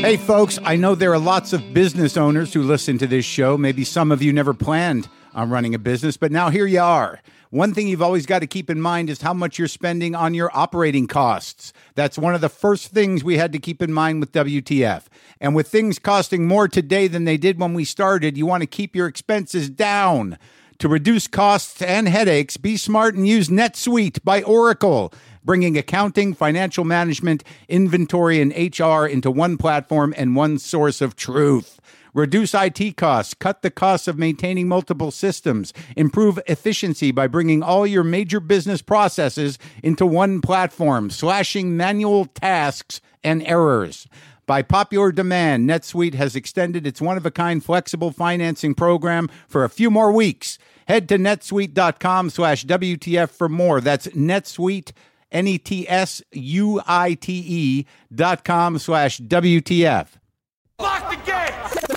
Hey, folks, I know there are lots of business owners who listen to this show. Maybe some of you never planned on running a business, but now here you are. One thing you've always got to keep in mind is how much you're spending on your operating costs. That's one of the first things we had to keep in mind with WTF. And with things costing more today than they did when we started, you want to keep your expenses down. To reduce costs and headaches, be smart and use NetSuite by Oracle, bringing accounting, financial management, inventory, and HR into one platform and one source of truth. Reduce IT costs, cut the costs of maintaining multiple systems, improve efficiency by bringing all your major business processes into one platform, slashing manual tasks and errors. By popular demand, NetSuite has extended its one-of-a-kind flexible financing program for a few more weeks. Head to netsuite.com/WTF for more. That's NetSuite, NetSuite.com/WTF. Lock the gate!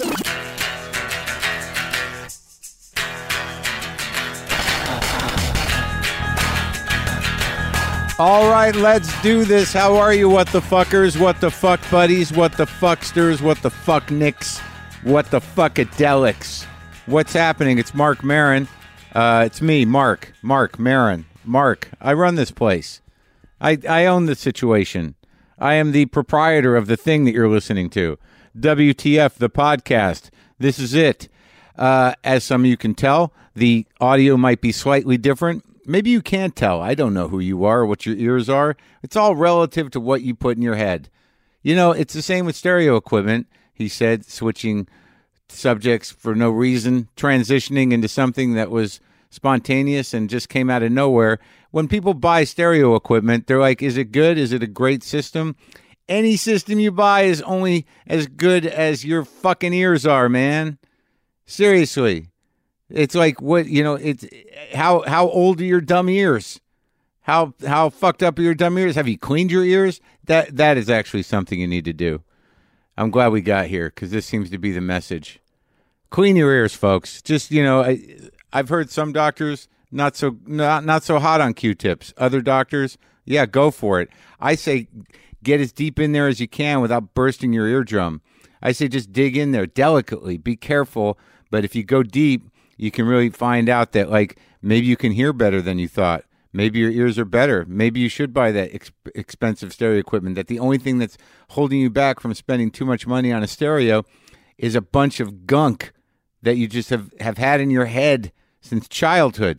All right, let's do this. How are you, what the fuckers, what the fuck buddies, what the fucksters, what the fuck nicks, what the fuckadelics? What's happening? It's Mark Maron. It's me, Mark Maron. Mark, I run this place. I own the situation. I am the proprietor of the thing that you're listening to. WTF, the podcast. This is it. As some of you can tell, the audio might be slightly different. Maybe you can't tell. I don't know who you are, what your ears are. It's all relative to what you put in your head. You know, it's the same with stereo equipment, he said, switching subjects for no reason, transitioning into something that was spontaneous and just came out of nowhere. When people buy stereo equipment, they're like, is it good? Is it a great system? Any system you buy is only as good as your fucking ears are, man. Seriously. It's like, what, you know, it's how old are your dumb ears? How fucked up are your dumb ears? Have you cleaned your ears? That is actually something you need to do. I'm glad we got here because this seems to be the message. Clean your ears, folks. Just, you know, I've heard some doctors not so hot on Q-tips. Other doctors, yeah, go for it. I say get as deep in there as you can without bursting your eardrum. I say just dig in there delicately. Be careful, but if you go deep, you can really find out that, like, maybe you can hear better than you thought. Maybe your ears are better. Maybe you should buy that expensive stereo equipment. That the only thing that's holding you back from spending too much money on a stereo is a bunch of gunk that you just have had in your head since childhood.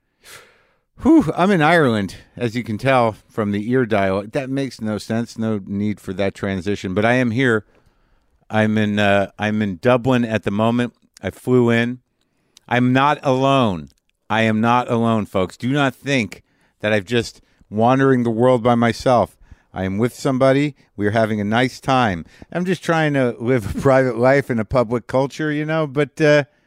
Whew, I'm in Ireland, as you can tell from the ear dialogue. That makes no sense. No need for that transition. But I am here. I'm in Dublin at the moment. I flew in. I'm not alone. I am not alone, folks. Do not think that I'm just wandering the world by myself. I am with somebody. We're having a nice time. I'm just trying to live a private life in a public culture, you know, but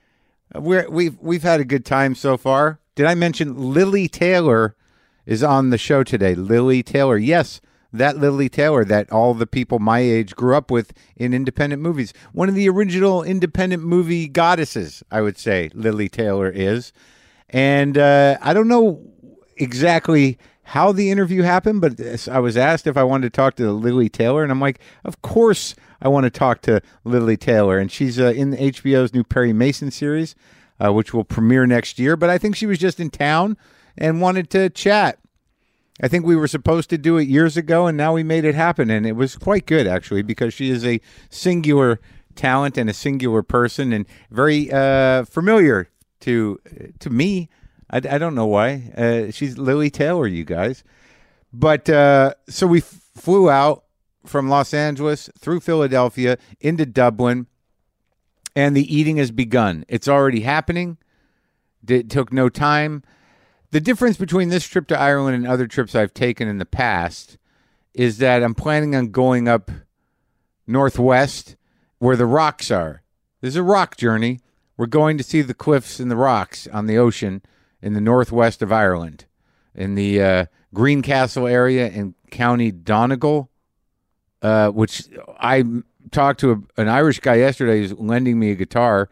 we've had a good time so far. Did I mention Lili Taylor is on the show today? Lili Taylor. Yes, that Lili Taylor that all the people my age grew up with in independent movies. One of the original independent movie goddesses, I would say, Lili Taylor is. And I don't know exactly how the interview happened, but I was asked if I wanted to talk to Lili Taylor, and I'm like, of course I want to talk to Lili Taylor. And she's in HBO's new Perry Mason series, which will premiere next year. But I think she was just in town and wanted to chat. I think we were supposed to do it years ago, and now we made it happen. And it was quite good, actually, because she is a singular talent and a singular person and very familiar to me. I don't know why. She's Lili Taylor, you guys. But so we flew out from Los Angeles through Philadelphia into Dublin, and the eating has begun. It's already happening. It took no time. The difference between this trip to Ireland and other trips I've taken in the past is that I'm planning on going up northwest where the rocks are. There's a rock journey. We're going to see the cliffs and the rocks on the ocean in the northwest of Ireland, in the Greencastle area in County Donegal, which I talked to an Irish guy yesterday who's lending me a guitar,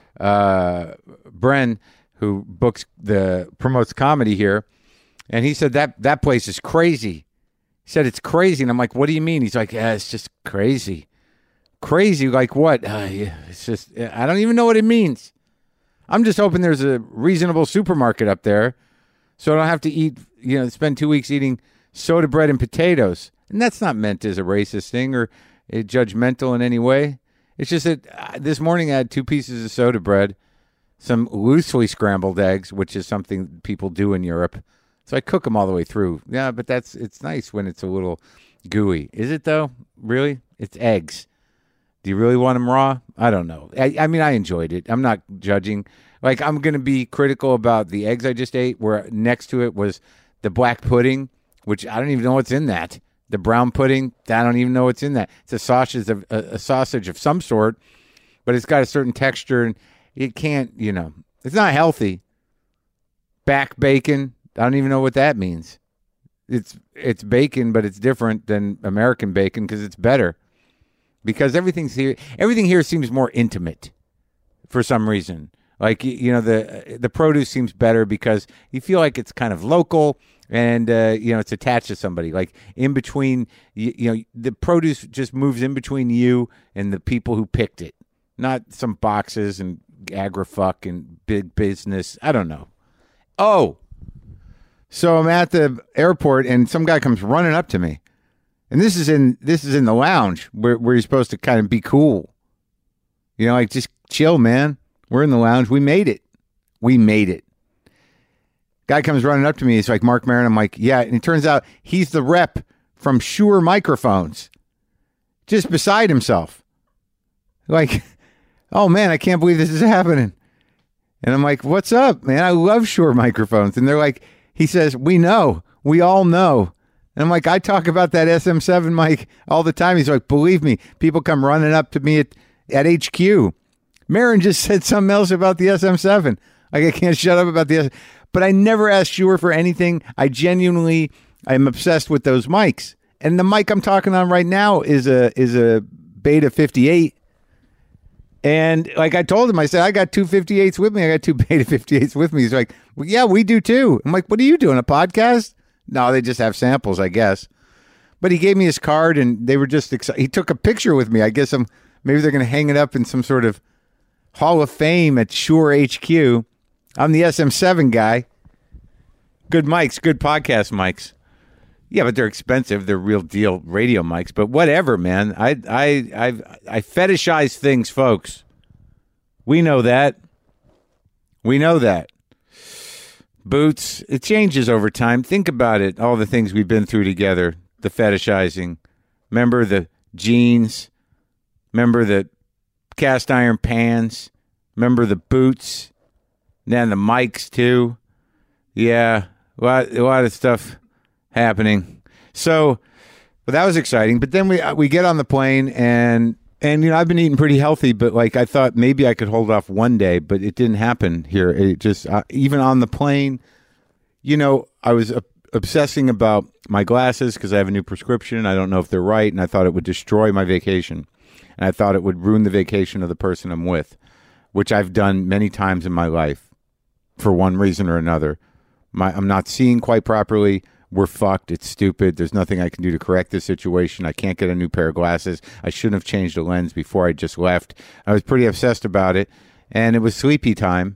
Bren, who promotes comedy here, and he said that place is crazy. He said it's crazy, and I'm like, what do you mean? He's like, yeah, it's just crazy. crazy. Like what? Yeah, it's just, I don't even know what it means. I'm just hoping there's a reasonable supermarket up there so I don't have to eat, spend 2 weeks eating soda bread and potatoes. And that's not meant as a racist thing or judgmental in any way. It's just that this morning I had 2 pieces of soda bread, some loosely scrambled eggs, which is something people do in Europe. So I cook them all the way through. Yeah, but it's nice when it's a little gooey. Is it though? Really? It's eggs. Do you really want them raw? I don't know. I mean, I enjoyed it. I'm not judging. Like, I'm going to be critical about the eggs I just ate, where next to it was the black pudding, which I don't even know what's in that. The brown pudding, I don't even know what's in that. It's a sausage of some sort, but it's got a certain texture, and it can't, it's not healthy. Back bacon, I don't even know what that means. It's bacon, but it's different than American bacon because it's better. Because everything here seems more intimate for some reason. Like, the produce seems better because you feel like it's kind of local and, it's attached to somebody. Like in between, the produce just moves in between you and the people who picked it. Not some boxes and agri-fuck and big business. I don't know. Oh, so I'm at the airport and some guy comes running up to me. And this is in the lounge where you're supposed to kind of be cool. Like just chill, man. We're in the lounge. We made it. Guy comes running up to me. He's like, Mark Maron. I'm like, yeah. And it turns out he's the rep from Shure Microphones. Just beside himself. Like, oh man, I can't believe this is happening. And I'm like, what's up, man? I love Shure Microphones. And they're like, he says, we know. We all know. And I'm like, I talk about that SM7 mic all the time. He's like, believe me, people come running up to me at HQ. Maron just said something else about the SM7. Like, I can't shut up about the SM7. But I never asked Shure for anything. I'm obsessed with those mics. And the mic I'm talking on right now is a Beta 58. And like I told him, I said, I got 2 58s with me. I got 2 Beta 58s with me. He's like, well, yeah, we do too. I'm like, what are you doing, a podcast? No, they just have samples, I guess. But he gave me his card, and they were just excited. He took a picture with me. I guess maybe they're going to hang it up in some sort of Hall of Fame at Shure HQ. I'm the SM7 guy. Good mics, good podcast mics. Yeah, but they're expensive. They're real deal radio mics. But whatever, man. I fetishize things, folks. We know that. Boots, it changes over time. Think about it, all the things we've been through together, the fetishizing. Remember the jeans? Remember the cast iron pans? Remember the boots? And then the mics, too. Yeah, a lot of stuff happening. So, but that was exciting. But then we get on the plane, and I've been eating pretty healthy, but like I thought maybe I could hold off one day, but it didn't happen here. It just even on the plane, I was obsessing about my glasses because I have a new prescription. I don't know if they're right, and I thought it would destroy my vacation, and I thought it would ruin the vacation of the person I'm with, which I've done many times in my life for one reason or another. I'm not seeing quite properly. We're fucked. It's stupid. There's nothing I can do to correct this situation. I can't get a new pair of glasses. I shouldn't have changed the lens before I just left. I was pretty obsessed about it. And it was sleepy time.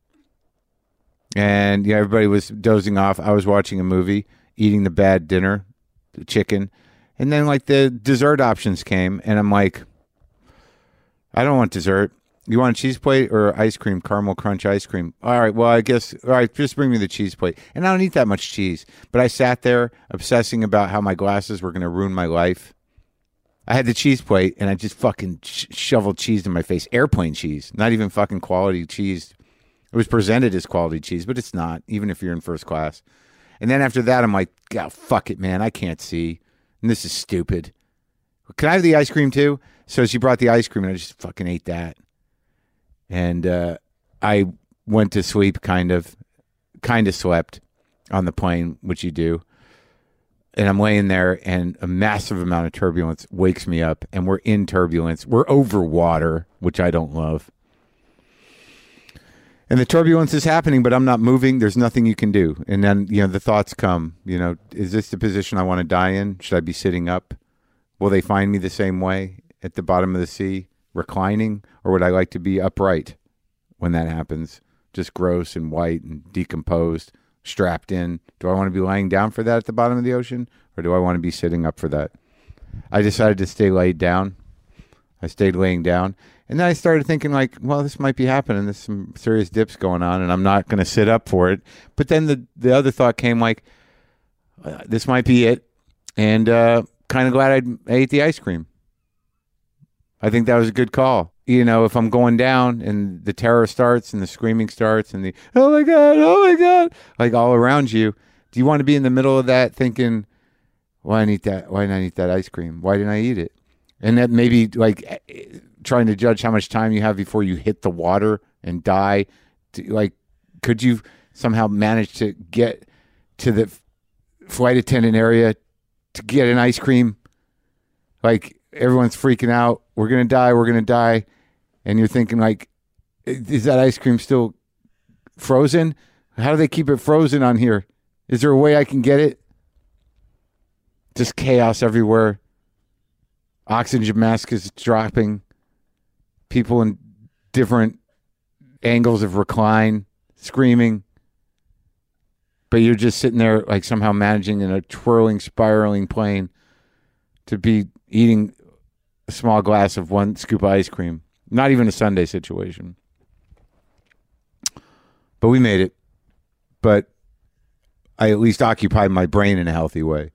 And everybody was dozing off. I was watching a movie, eating the bad dinner, the chicken. And then like the dessert options came. And I'm like, I don't want dessert. You want a cheese plate or ice cream, caramel crunch ice cream? All right, well, I guess, all right, just bring me the cheese plate. And I don't eat that much cheese. But I sat there obsessing about how my glasses were going to ruin my life. I had the cheese plate, and I just fucking shoveled cheese in my face. Airplane cheese, not even fucking quality cheese. It was presented as quality cheese, but it's not, even if you're in first class. And then after that, I'm like, oh, fuck it, man. I can't see. And this is stupid. Can I have the ice cream, too? So she brought the ice cream, and I just fucking ate that. And I went to sleep, kind of slept on the plane, which you do. And I'm laying there, and a massive amount of turbulence wakes me up. And we're in turbulence. We're over water, which I don't love. And the turbulence is happening, but I'm not moving. There's nothing you can do. And then, the thoughts come, is this the position I want to die in? Should I be sitting up? Will they find me the same way? at the bottom of the sea, reclining, or would I like to be upright when that happens? Just gross and white and decomposed, strapped in. Do I want to be lying down for that at the bottom of the ocean, or do I want to be sitting up for that? I decided to stay laid down. I stayed laying down. And then I started thinking like, well, this might be happening. There's some serious dips going on, and I'm not going to sit up for it. But then the other thought came like, this might be it. And kind of glad I ate the ice cream. I think that was a good call. You know, if I'm going down and the terror starts and the screaming starts and the, oh my God, like all around you, do you want to be in the middle of that thinking, why didn't I eat that ice cream? Why didn't I eat it? And that maybe like trying to judge how much time you have before you hit the water and die. Like, could you somehow manage to get to the flight attendant area to get an ice cream? Like, everyone's freaking out. We're going to die. And you're thinking like, is that ice cream still frozen? How do they keep it frozen on here? Is there a way I can get it? Just chaos everywhere. Oxygen mask is dropping. People in different angles of recline, screaming. But you're just sitting there like somehow managing in a twirling, spiraling plane to be eating a small glass of one scoop of ice cream. Not even a Sunday situation. But we made it. But I at least occupied my brain in a healthy way.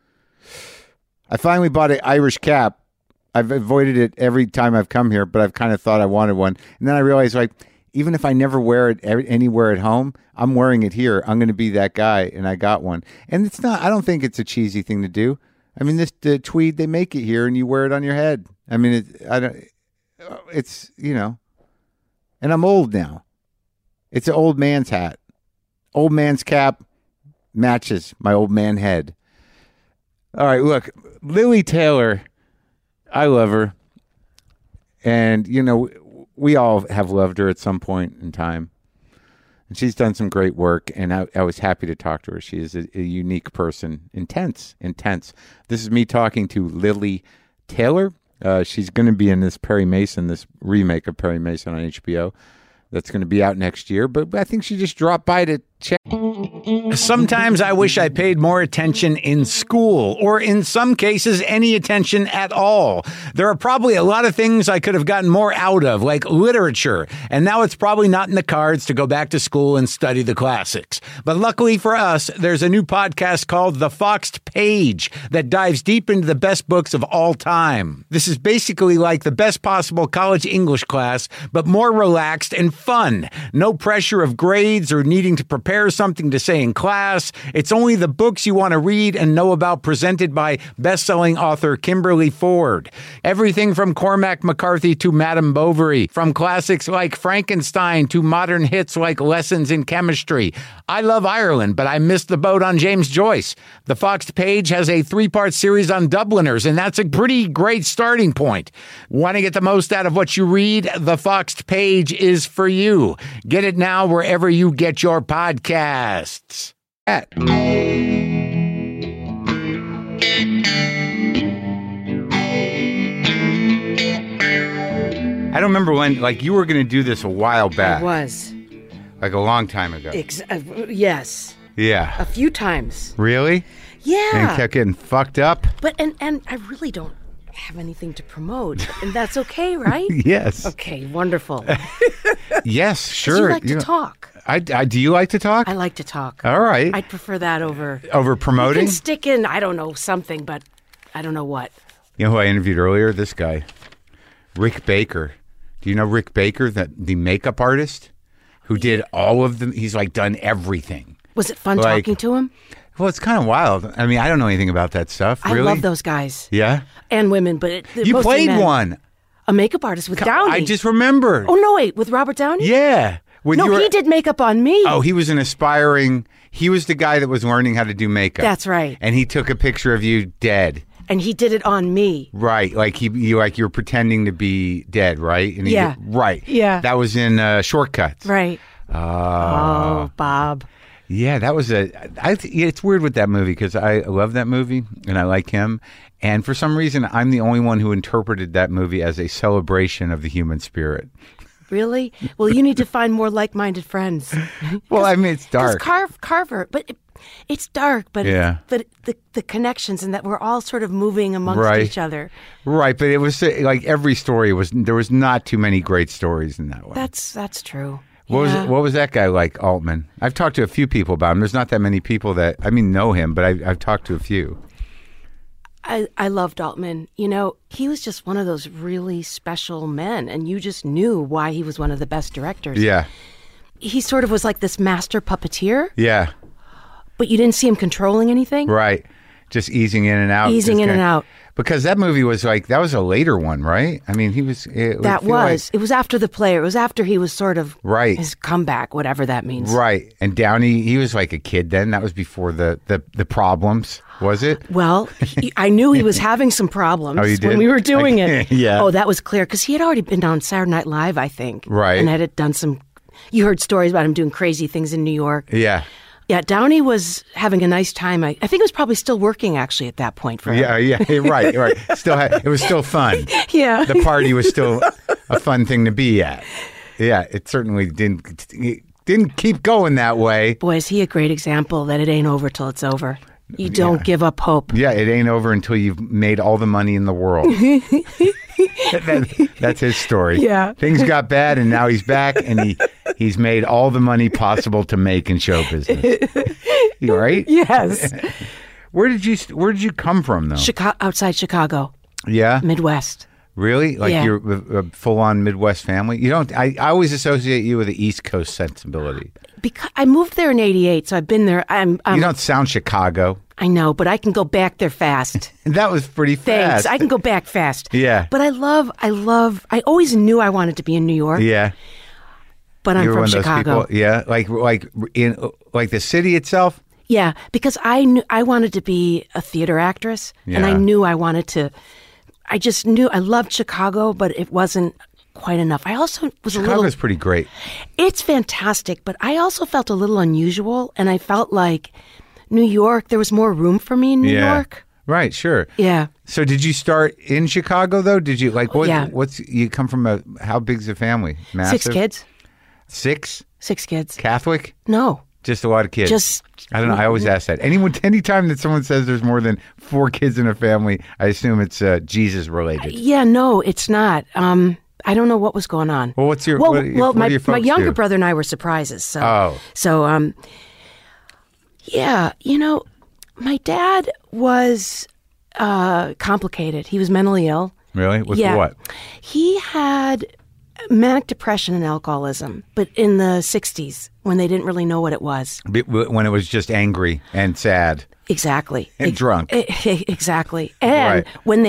I finally bought an Irish cap. I've avoided it every time I've come here, but I've kind of thought I wanted one. And then I realized, like, even if I never wear it anywhere at home, I'm wearing it here. I'm going to be that guy, and I got one. And it's not, I don't think it's a cheesy thing to do. I mean, the tweed, they make it here, and you wear it on your head. I mean, it's, you know, and I'm old now. It's an old man's hat. Old man's cap matches my old man head. All right, look, Lili Taylor, I love her. And, you know, we all have loved her at some point in time. And she's done some great work, and I was happy to talk to her. She is a unique person. Intense. This is me talking to Lili Taylor. She's going to be in this Perry Mason, this remake of Perry Mason on HBO. That's going to be out next year, but I think she just dropped by to check. Sometimes I wish I paid more attention in school, or in some cases, any attention at all. There are probably a lot of things I could have gotten more out of, like literature, and now it's probably not in the cards to go back to school and study the classics. But luckily for us, there's a new podcast called The Foxed Page that dives deep into the best books of all time. This is basically like the best possible college English class, but more relaxed and fun. No pressure of grades or needing to prepare something to say in class. It's only the books you want to read and know about, presented by best-selling author Kimberly Ford. Everything from Cormac McCarthy to Madame Bovary, from classics like Frankenstein to modern hits like Lessons in Chemistry. I love Ireland, but I missed the boat on James Joyce. The Foxed Page has a 3-part series on Dubliners, and that's a pretty great starting point. Want to get the most out of what you read? The Foxed Page is for you. Get it now wherever you get your podcasts. I don't remember when, like, you were going to do this a while back. I was. Like a long time ago. Yes. Yeah. A few times. Really? Yeah. And kept getting fucked up? But, and I really don't have anything to promote, and that's okay, right? Yes. Okay, wonderful. Yes, sure. You like to talk. Do you like to talk? I like to talk. All right. I'd prefer that over promoting? You can stick in, I don't know, something, but I don't know what. You know who I interviewed earlier? This guy, Rick Baker. Do you know Rick Baker, the makeup artist who did all of them? He's like done everything. Was it fun talking to him? Well, it's kind of wild. I mean, I don't know anything about that stuff. Really? I love those guys. Yeah? And women, but you played men. one. A makeup artist with Downey. I just remembered. Oh, no, wait, with Robert Downey? Yeah. He did makeup on me. Oh, he was he was the guy that was learning how to do makeup. That's right. And he took a picture of you dead. And he did it on me. Right. Like you were pretending to be dead, right? And Yeah. Right. Yeah. That was in Shortcuts. Right. Oh, Bob. Yeah, that was it's weird with that movie because I love that movie and I like him. And for some reason, I'm the only one who interpreted that movie as a celebration of the human spirit. Really? Well, you need to find more like-minded friends. Well, I mean, it's dark. Carver, but it's dark, but Yeah. the connections and that we're all sort of moving amongst Right. each other. Right, but it was like every story there was not too many great stories in that one. That's true. What was that guy like, Altman? I've talked to a few people about him. There's not that many people that know him, but I've talked to a few. I loved Altman. You know, he was just one of those really special men, and you just knew why he was one of the best directors. Yeah, He sort of was like this master puppeteer, yeah, but you didn't see him controlling anything. right. Just easing in and out. Easing just in and out. Because that movie was that was a later one, right? I mean, he was. It was after The Player. It was after he was sort of Right. his comeback, whatever that means. Right, and Downey, he was like a kid then. That was before the problems, was it? Well, I knew he was having some problems Oh, you did? when we were doing it. Yeah. Oh, that was clear because he had already been on Saturday Night Live, I think. Right. And had done some. You heard stories about him doing crazy things in New York. Yeah, Yeah, Downey was having a nice time. I think he was probably still working actually at that point for him. yeah, right. It was still fun. Yeah. The party was still a fun thing to be at. Yeah, it certainly didn't keep going that way. Boy, is he a great example that it ain't over till it's over. You don't give up hope. Yeah, it ain't over until you've made all the money in the world. That's his story. Yeah. Things got bad, and now he's back, and he's made all the money possible to make in show business. You right? Yes. Where did you come from, though? Outside Chicago, Yeah, Midwest. really? Like Yeah. you're a full-on Midwest family? You don't. I always associate you with the East Coast sensibility. Because I moved there in '88, so I've been there. You don't sound Chicago. I know, but I can go back there fast. And that was pretty Thanks. fast. I can go back fast. Yeah. But I always knew I wanted to be in New York, Yeah. but I'm You were from one of those Chicago. people. Yeah, like the city itself. Yeah, because I knew I wanted to be a theater actress, and I Yeah. knew I wanted to. I just knew I loved Chicago, but it wasn't quite enough. I also was a little. Chicago's pretty great. It's fantastic, but I also felt a little unusual, and I felt like New York. There was more room for me in New Yeah. York. Right. Sure. Yeah. So did you start in Chicago though? Did you Yeah. What's you come from how big's the family? Massive? 6 kids. 6? 6 kids. Catholic? No, Just a lot of kids. just I don't know. I always ask that. Anytime that someone says there's more than 4 kids in a family, I assume it's Jesus related. Yeah, no, it's not. I don't know what was going on. Well, what's your well, what do well, your my folks younger do? brother and I were surprises. So, Oh. yeah, my dad was complicated. He was mentally ill. Really? With Yeah. what? He had manic depression and alcoholism, but in the 60s when they didn't really know what it was. When it was just angry and sad. Exactly. And drunk. Exactly. And Right.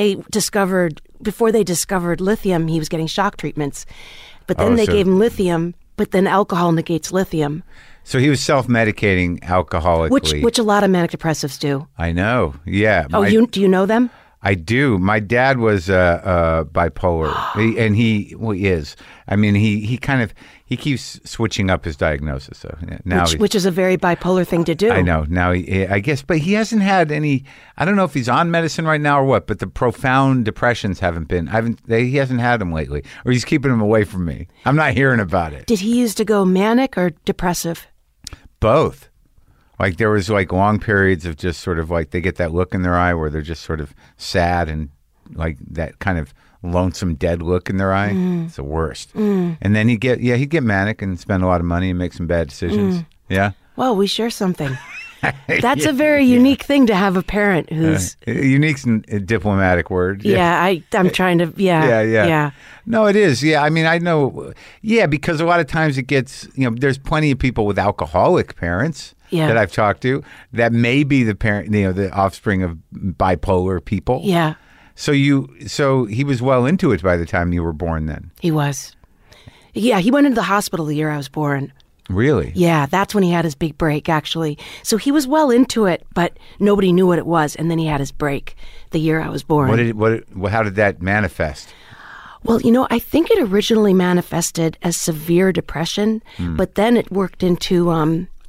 before they discovered lithium, he was getting shock treatments. But then Oh, they so- gave him lithium, but then alcohol negates lithium, So he was self-medicating alcoholically. which a lot of manic depressives do. I know. Yeah. Oh, do you know them? I do. My dad was bipolar, and he is. I mean, he keeps switching up his diagnosis. So now Which is a very bipolar thing to do. I know now. I guess, but he hasn't had any. I don't know if he's on medicine right now or what. But the profound depressions haven't been. He hasn't had them lately, or he's keeping them away from me. I'm not hearing about it. Did he used to go manic or depressive? Both. Like there was like long periods of just sort of like they get that look in their eye where they're just sort of sad and like that kind of lonesome dead look in their eye. It's the worst. And then he'd get manic and spend a lot of money and make some bad decisions. Yeah. Well, we share something. That's a very unique thing to have a parent who's. Unique's a diplomatic word. I'm trying to. Yeah. No, it is. Yeah, I mean, I know. Yeah, because a lot of times it gets. There's plenty of people with alcoholic parents that I've talked to that may be the parent. The offspring of bipolar people. Yeah. So he was well into it by the time you were born. Then He was. Yeah, he went into the hospital the year I was born. really. Yeah, that's when he had his big break, actually. So he was well into it, but nobody knew what it was. And then he had his break the year I was born. How did that manifest? Well, I think it originally manifested as severe depression, but then it worked into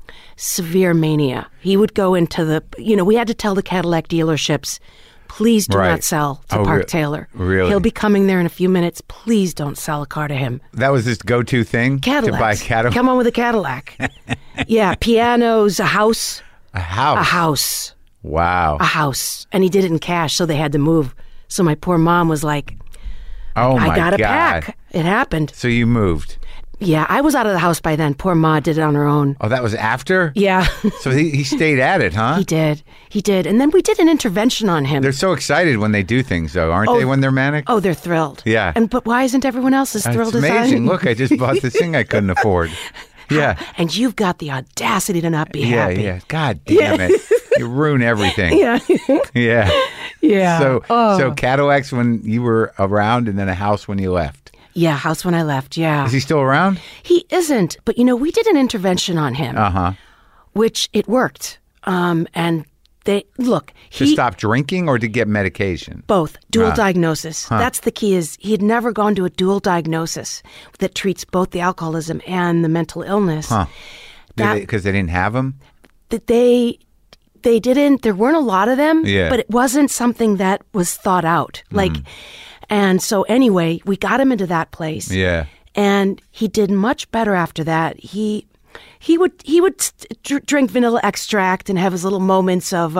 severe mania. He would go into we had to tell the Cadillac dealerships, please do Right. not sell to Oh, Park Taylor. really? He'll be coming there in a few minutes. Please don't sell a car to him. That was his go-to thing? Cadillac. To buy Cadillac? Come on with a Cadillac. Yeah, pianos, a house. A house? A house. Wow. A house. And he did it in cash, so they had to move. So my poor mom was like, Oh, my I got to God. pack. It happened. So you moved. Yeah, I was out of the house by then. Poor Ma did it on her own. Oh, that was after? Yeah. So he stayed at it, huh? He did. He did. And then we did an intervention on him. They're so excited when they do things, though, aren't they, when they're manic? Oh, they're thrilled. Yeah. But why isn't everyone else as thrilled It's as I amazing. am? Look, I just bought this thing I couldn't afford. Yeah. And you've got the audacity to not be Yeah, happy. yeah. God damn it. You ruin everything. Yeah. Yeah. Yeah. So Cadillacs when you were around and then a house when you left. Yeah, house when I left, yeah. Is he still around? He isn't, but we did an intervention on him, which it worked. And they, look, To stop drinking or to get medication? both, dual diagnosis. That's the key is he had never gone to a dual diagnosis that treats both the alcoholism and the mental illness. Because they didn't have them? That they didn't, there weren't a lot of them, Yeah. but it wasn't something that was thought out. And so anyway, we got him into that place. Yeah. And he did much better after that. He would drink vanilla extract and have his little moments of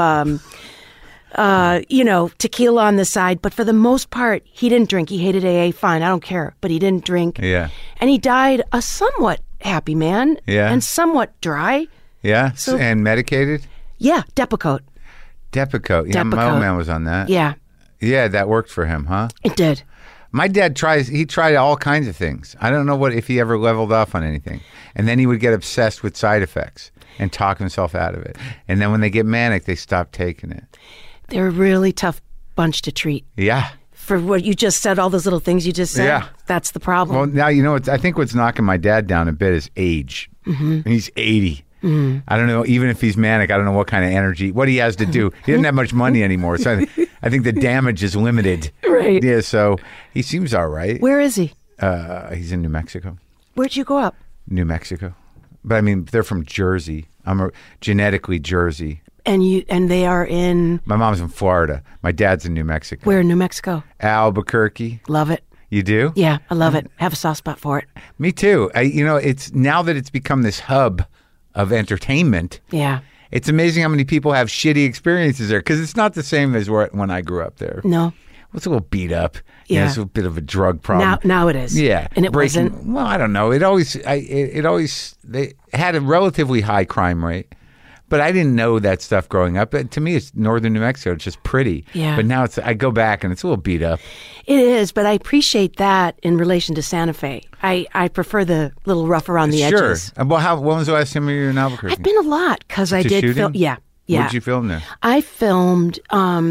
tequila on the side, but for the most part he didn't drink. He hated AA, fine, I don't care, but he didn't drink. Yeah. And he died a somewhat happy man. Yeah. And somewhat dry. Yeah? And medicated? Yeah, Depakote. Depakote. Yeah, my old Depakote. man was on that. Yeah, Yeah, that worked for him, huh? it did. My dad tried all kinds of things. I don't know if he ever leveled off on anything. And then he would get obsessed with side effects and talk himself out of it. And then when they get manic, they stop taking it. They're a really tough bunch to treat. Yeah. For what you just said, all those little things you just said, Yeah. that's the problem. Well, now, I think what's knocking my dad down a bit is age. Mm-hmm. He's 80. Mm-hmm. I don't know, even if he's manic, I don't know what kind of energy, what he has to do. He doesn't have much money anymore. So I think the damage is limited. Right. Yeah, so he seems all right. Where is he? He's in New Mexico. Where'd you go up? New Mexico. But I mean, they're from Jersey. I'm genetically Jersey. And they are in My mom's in Florida. My dad's in New Mexico. where? New Mexico. Albuquerque. Love it. You do? Yeah, I love it. Have a soft spot for it. Me too. It's now that it's become this hub of entertainment. Yeah. It's amazing how many people have shitty experiences there because it's not the same as when I grew up there. No. It's a little beat up. Yeah. It's a bit of a drug problem. Now it is. Yeah, And it breaking- wasn't. Well, I don't know. They had a relatively high crime rate, but I didn't know that stuff growing up. But to me, it's northern New Mexico. It's just pretty. Yeah. But now I go back and it's a little beat up. It is, but I appreciate that in relation to Santa Fe. I prefer the little rough around the Sure. edges. Well, when was the last time you were in Albuquerque? I've been a lot because I To did shooting? film. Yeah. What did you film there? I filmed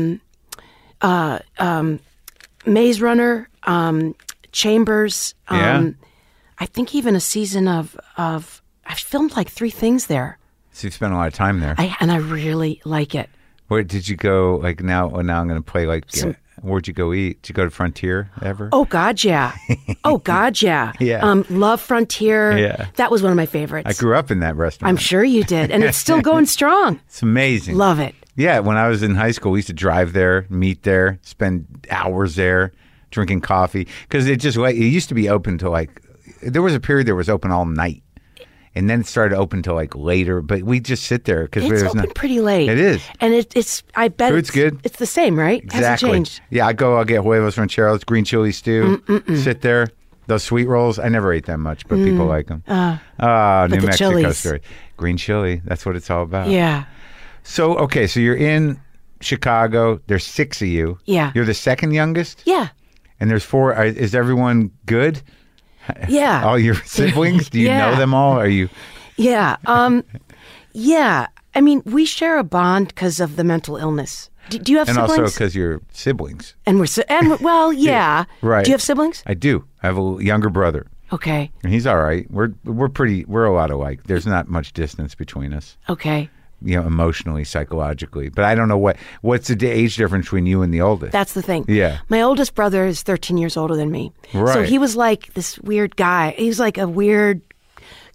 Maze Runner, Chambers. Yeah. I think even a season of I filmed like 3 things there. So you spent a lot of time there. And I really like it. Where did you go? Like now I'm going to play where'd you go eat? Did you go to Frontier ever? Oh God, yeah. Oh God, yeah. Yeah. Love Frontier. Yeah. That was one of my favorites. I grew up in that restaurant. I'm sure you did, and it's still going strong. It's amazing. Love it. Yeah, when I was in high school, we used to drive there, meet there, spend hours there, drinking coffee. Because it used to be open till there was a period that was open all night. And then it started open till later. But we just sit there because It's open pretty late. It is. And it's, I bet Food's good. It's the same, right? Exactly. Hasn't changed. Yeah, I'll get huevos rancheros, green chili stew, sit there. Those sweet rolls, I never ate that much, but people like them. New the Mexico chilies. story. Green chili, that's what it's all about. Yeah. So, okay, so you're in Chicago. There's 6 of you. Yeah. You're the second youngest? Yeah. And there's 4. Is everyone good? Yeah. All your siblings? Do you Yeah. know them all? Are you? Yeah. Yeah. I mean, we share a bond because of the mental illness. Do you have And siblings? also because you're siblings. Well, yeah. Right. Do you have siblings? I do. I have a younger brother. Okay. And he's all right. We're a lot alike. There's not much distance between us. Okay. Emotionally, psychologically. But I don't know what's the age difference between you and the oldest? That's the thing. Yeah. My oldest brother is 13 years older than me. So Right. he was like this weird guy. He was like a weird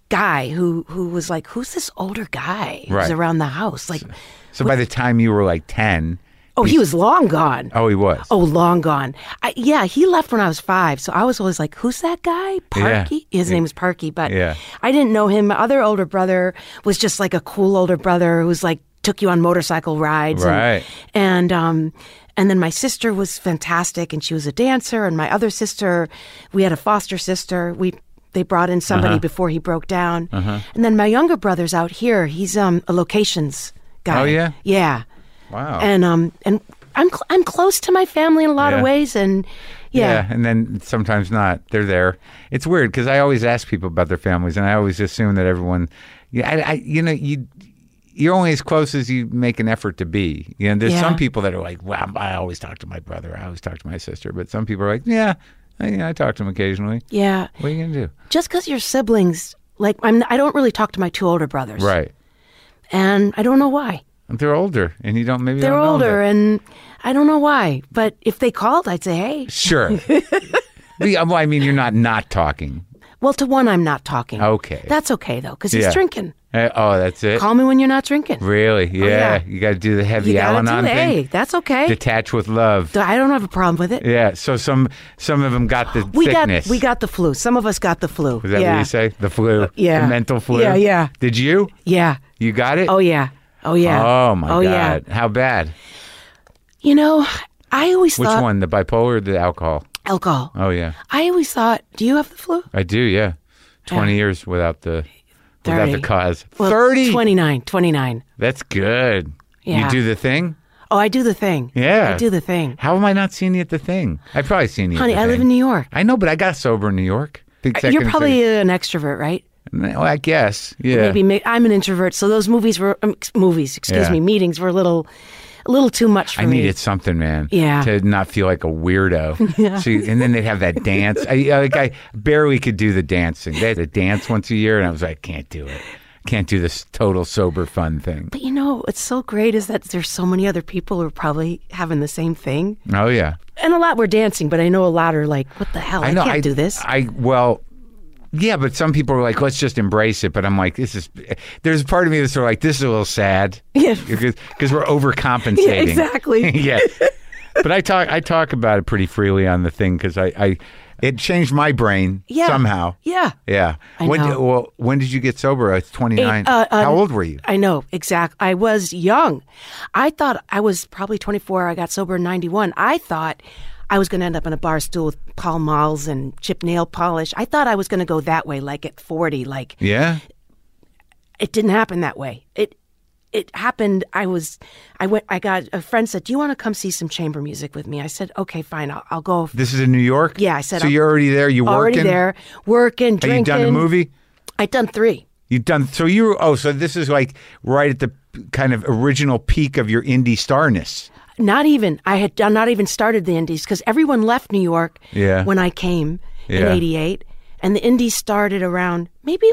guy who was like, who's this older guy who's Right. around the house? Like, So by the time you were like 10, oh, he was long gone. oh, he was. Oh, long gone. Yeah, he left when I was 5. So I was always like, who's that guy? Parky? His name was Parky, but Yeah. I didn't know him. My other older brother was just like a cool older brother who's like, took you on motorcycle rides. Right. And then my sister was fantastic, and she was a dancer. And my other sister, we had a foster sister. They brought in somebody before he broke down. And then my younger brother's out here. He's a locations guy. Oh, yeah? Yeah. Wow. And I'm close to my family in a lot of Yeah. ways, and yeah. And then sometimes not. They're there. It's weird because I always ask people about their families, and I always assume that everyone, you're only as close as you make an effort to be. You know, there's Yeah. some people that are like, well, I always talk to my brother. I always talk to my sister. But some people are like, yeah, I talk to them occasionally. Yeah. What are you gonna do? Just because you're siblings, like I don't really talk to my 2 older brothers, Right. and I don't know why. They're older, and you don't maybe They're don't know older, that. and I don't know why. But if they called, I'd say, hey. Sure. Well, I mean, you're not talking. Well, to one, I'm not talking. Okay. That's okay though, because he's Yeah. drinking. Oh, that's it. Call me when you're not drinking. Really? Yeah. yeah. You got to do the heavy You gotta Al-Anon do it. thing. Hey, that's okay. Detach with love. I don't have a problem with it. Yeah. So some of them got the We thickness. got the flu. Some of us got the flu. Was that yeah. what you say? The flu. Yeah. The mental flu. Yeah, yeah. Did you? Yeah. You got it? Oh yeah. Oh yeah. Oh my oh, God. Yeah. How bad? You know, I always Which thought one? The bipolar or the alcohol? alcohol. Oh yeah. I always thought, do you have the flu? I do, yeah. 20 years without the 30. cause. Well, 30. 29. That's good. Yeah. You do the thing? Oh, I do the thing. Yeah. I do the thing. How am I not seeing you at the thing? I've probably seen you Honey, at the I live thing. in New York. I know, but I got sober in New York. Big You're second probably thing. an extrovert, right? Well, I guess. Yeah. Maybe I'm an introvert, so those meetings were a little too much for I me. needed something, man. Yeah. To not feel like a weirdo. See, and then they'd have that dance. I barely could do the dancing. They had to dance once a year, and I was like, can't do it. Can't do this total sober fun thing. But you know, what's so great is that there's so many other people who are probably having the same thing. Oh, yeah. And a lot were dancing, but I know a lot are like, what the hell? I know. can't do this. Well, yeah, but some people are like, let's just embrace it. But I'm like, there's a part of me that's sort of like, this is a little sad. Yeah. Because we're overcompensating. Yeah, exactly. Yeah. But I talk about it pretty freely on the thing because it changed my brain Yeah. somehow. Yeah. Yeah. I know. When did you get sober? I was 29. How old were you? I know, exactly. I was young. I thought I was probably 24. I got sober in 91. I thought I was going to end up in a bar stool with Pall Malls and chip nail polish. I thought I was going to go that way, like at 40. Like, Yeah. it didn't happen that way. It happened. I got a friend said, do you want to come see some chamber music with me? I said, okay, fine. I'll go. This is in New York? Yeah, I said, so you're already there? You already working? there, working, drinking. Have you done a movie? I'd done 3. You've done, so this is like right at the kind of original peak of your indie starness. Not even. I had not even started the indies because everyone left New York Yeah. when I came in Yeah. 88. And the indies started around, maybe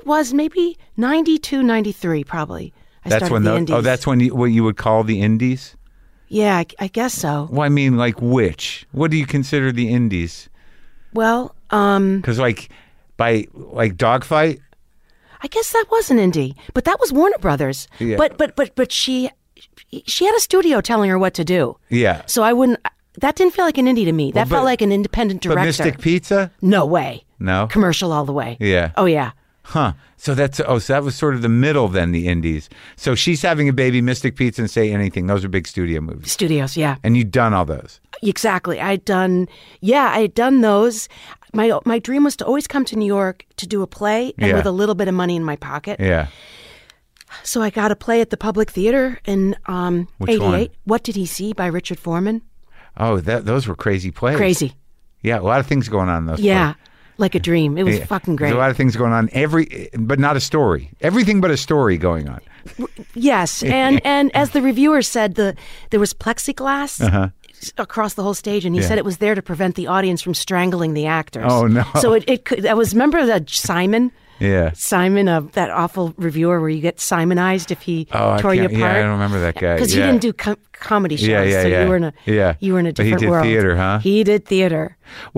92, 93 probably. I That's started when the indies. that's when what you would call the indies? Yeah, I guess so. Well, I mean, like which? What do you consider the indies? Well, Because by Dogfight? I guess that was an indie, but that was Warner Brothers. Yeah. But she had a studio telling her what to do. Yeah. So I wouldn't. That didn't feel like an indie to me. That but- felt like an independent But director. Mystic Pizza? No way. No. Commercial all the way. Yeah. Oh yeah. Huh. So so that was sort of the middle then, the indies. So She's Having a Baby, Mystic Pizza, and Say Anything. Those are big studio movies. Studios. Yeah. And you've done all those. Exactly. I had done those. My dream was to always come to New York to do a play and Yeah. with a little bit of money in my pocket. Yeah. So I got a play at the Public Theater in Which 88. one? What Did He See by Richard Foreman. Oh, those were crazy plays. Crazy. Yeah, a lot of things going on in those Yeah. plays. Like a dream. It was Yeah. fucking There's great. a lot of things going on, but not a story. Everything but a story going on. Yes. And as the reviewer said, there was plexiglass across the whole stage, and he Yeah. said it was there to prevent the audience from strangling the actors. Oh, no. So it could, remember that Simon? Yeah. Simon, that awful reviewer where you get Simonized if he Oh, tore you I apart. don't remember that guy. Because yeah. he didn't do comedy shows, Yeah, so you were in a Yeah. you were in a But he different did world. theater, huh? He did theater. Well,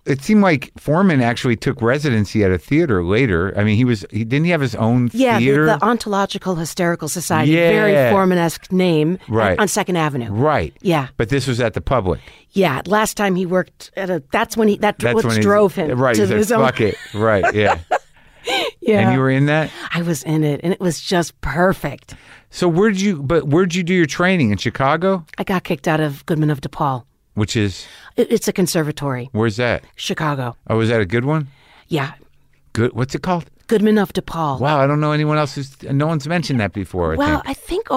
it seemed like Foreman actually took residency at a theater later. I mean, didn't he have his own theater? The Ontological Hysterical Society, Yeah. very Foreman-esque name, Right. on 2nd Avenue. Right. Yeah. But this was at the Public. Yeah, last time he worked at that's when he drove him Right. to He's like, his own. fuck it. Right. Yeah. Yeah. And you were in that? I was in it, and it was just perfect. So where'd you do your training? In Chicago? I got kicked out of Goodman of DePaul. Which is, It's a conservatory, where's that? Chicago. Oh, is that a good one? Yeah, Good. What's it called? Goodman of DePaul. Wow, I don't know anyone else no one's mentioned that before, I think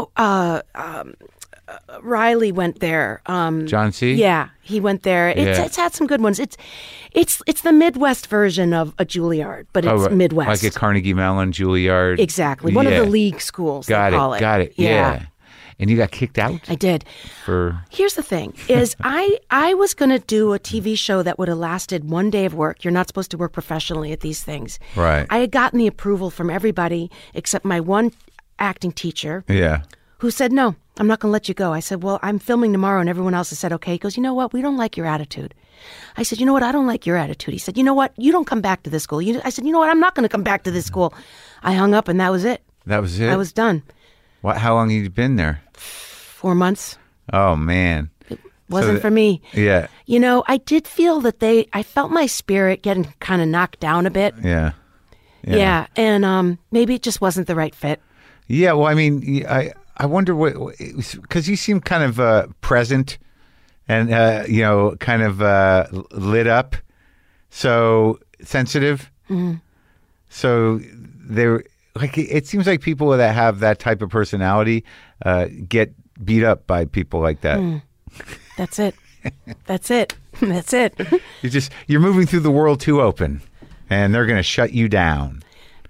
Riley went there. John C? Yeah, he went there. It's had some good ones. It's the Midwest version of a Juilliard, but it's Midwest. Like a Carnegie Mellon, Juilliard. Exactly. One of the league schools, they call it. Got it. Yeah. And you got kicked out? I did. For Here's the thing, is I was going to do a TV show that would have lasted one day of work. You're not supposed to work professionally at these things. Right. I had gotten the approval from everybody except my one acting teacher. Yeah. Who said, no, I'm not going to let you go. I said, well, I'm filming tomorrow. And everyone else has said, okay. He goes, you know what? We don't like your attitude. I said, you know what? I don't like your attitude. He said, you know what? You don't come back to this school. I said, you know what? I'm not going to come back to this school. I hung up and that was it. That was it? I was done. How long had you been there? 4 months. Oh, man. Wasn't for me. Yeah. You know, I did feel that I felt my spirit getting kind of knocked down a bit. Yeah. Yeah. And maybe it just wasn't the right fit. Yeah, well, I mean, I wonder what, because you seem kind of present and, kind of lit up, so sensitive. Mm-hmm. So they're like, it seems like people that have that type of personality get beat up by people like that. That's it. That's it. That's it. You're moving through the world too open, and they're going to shut you down.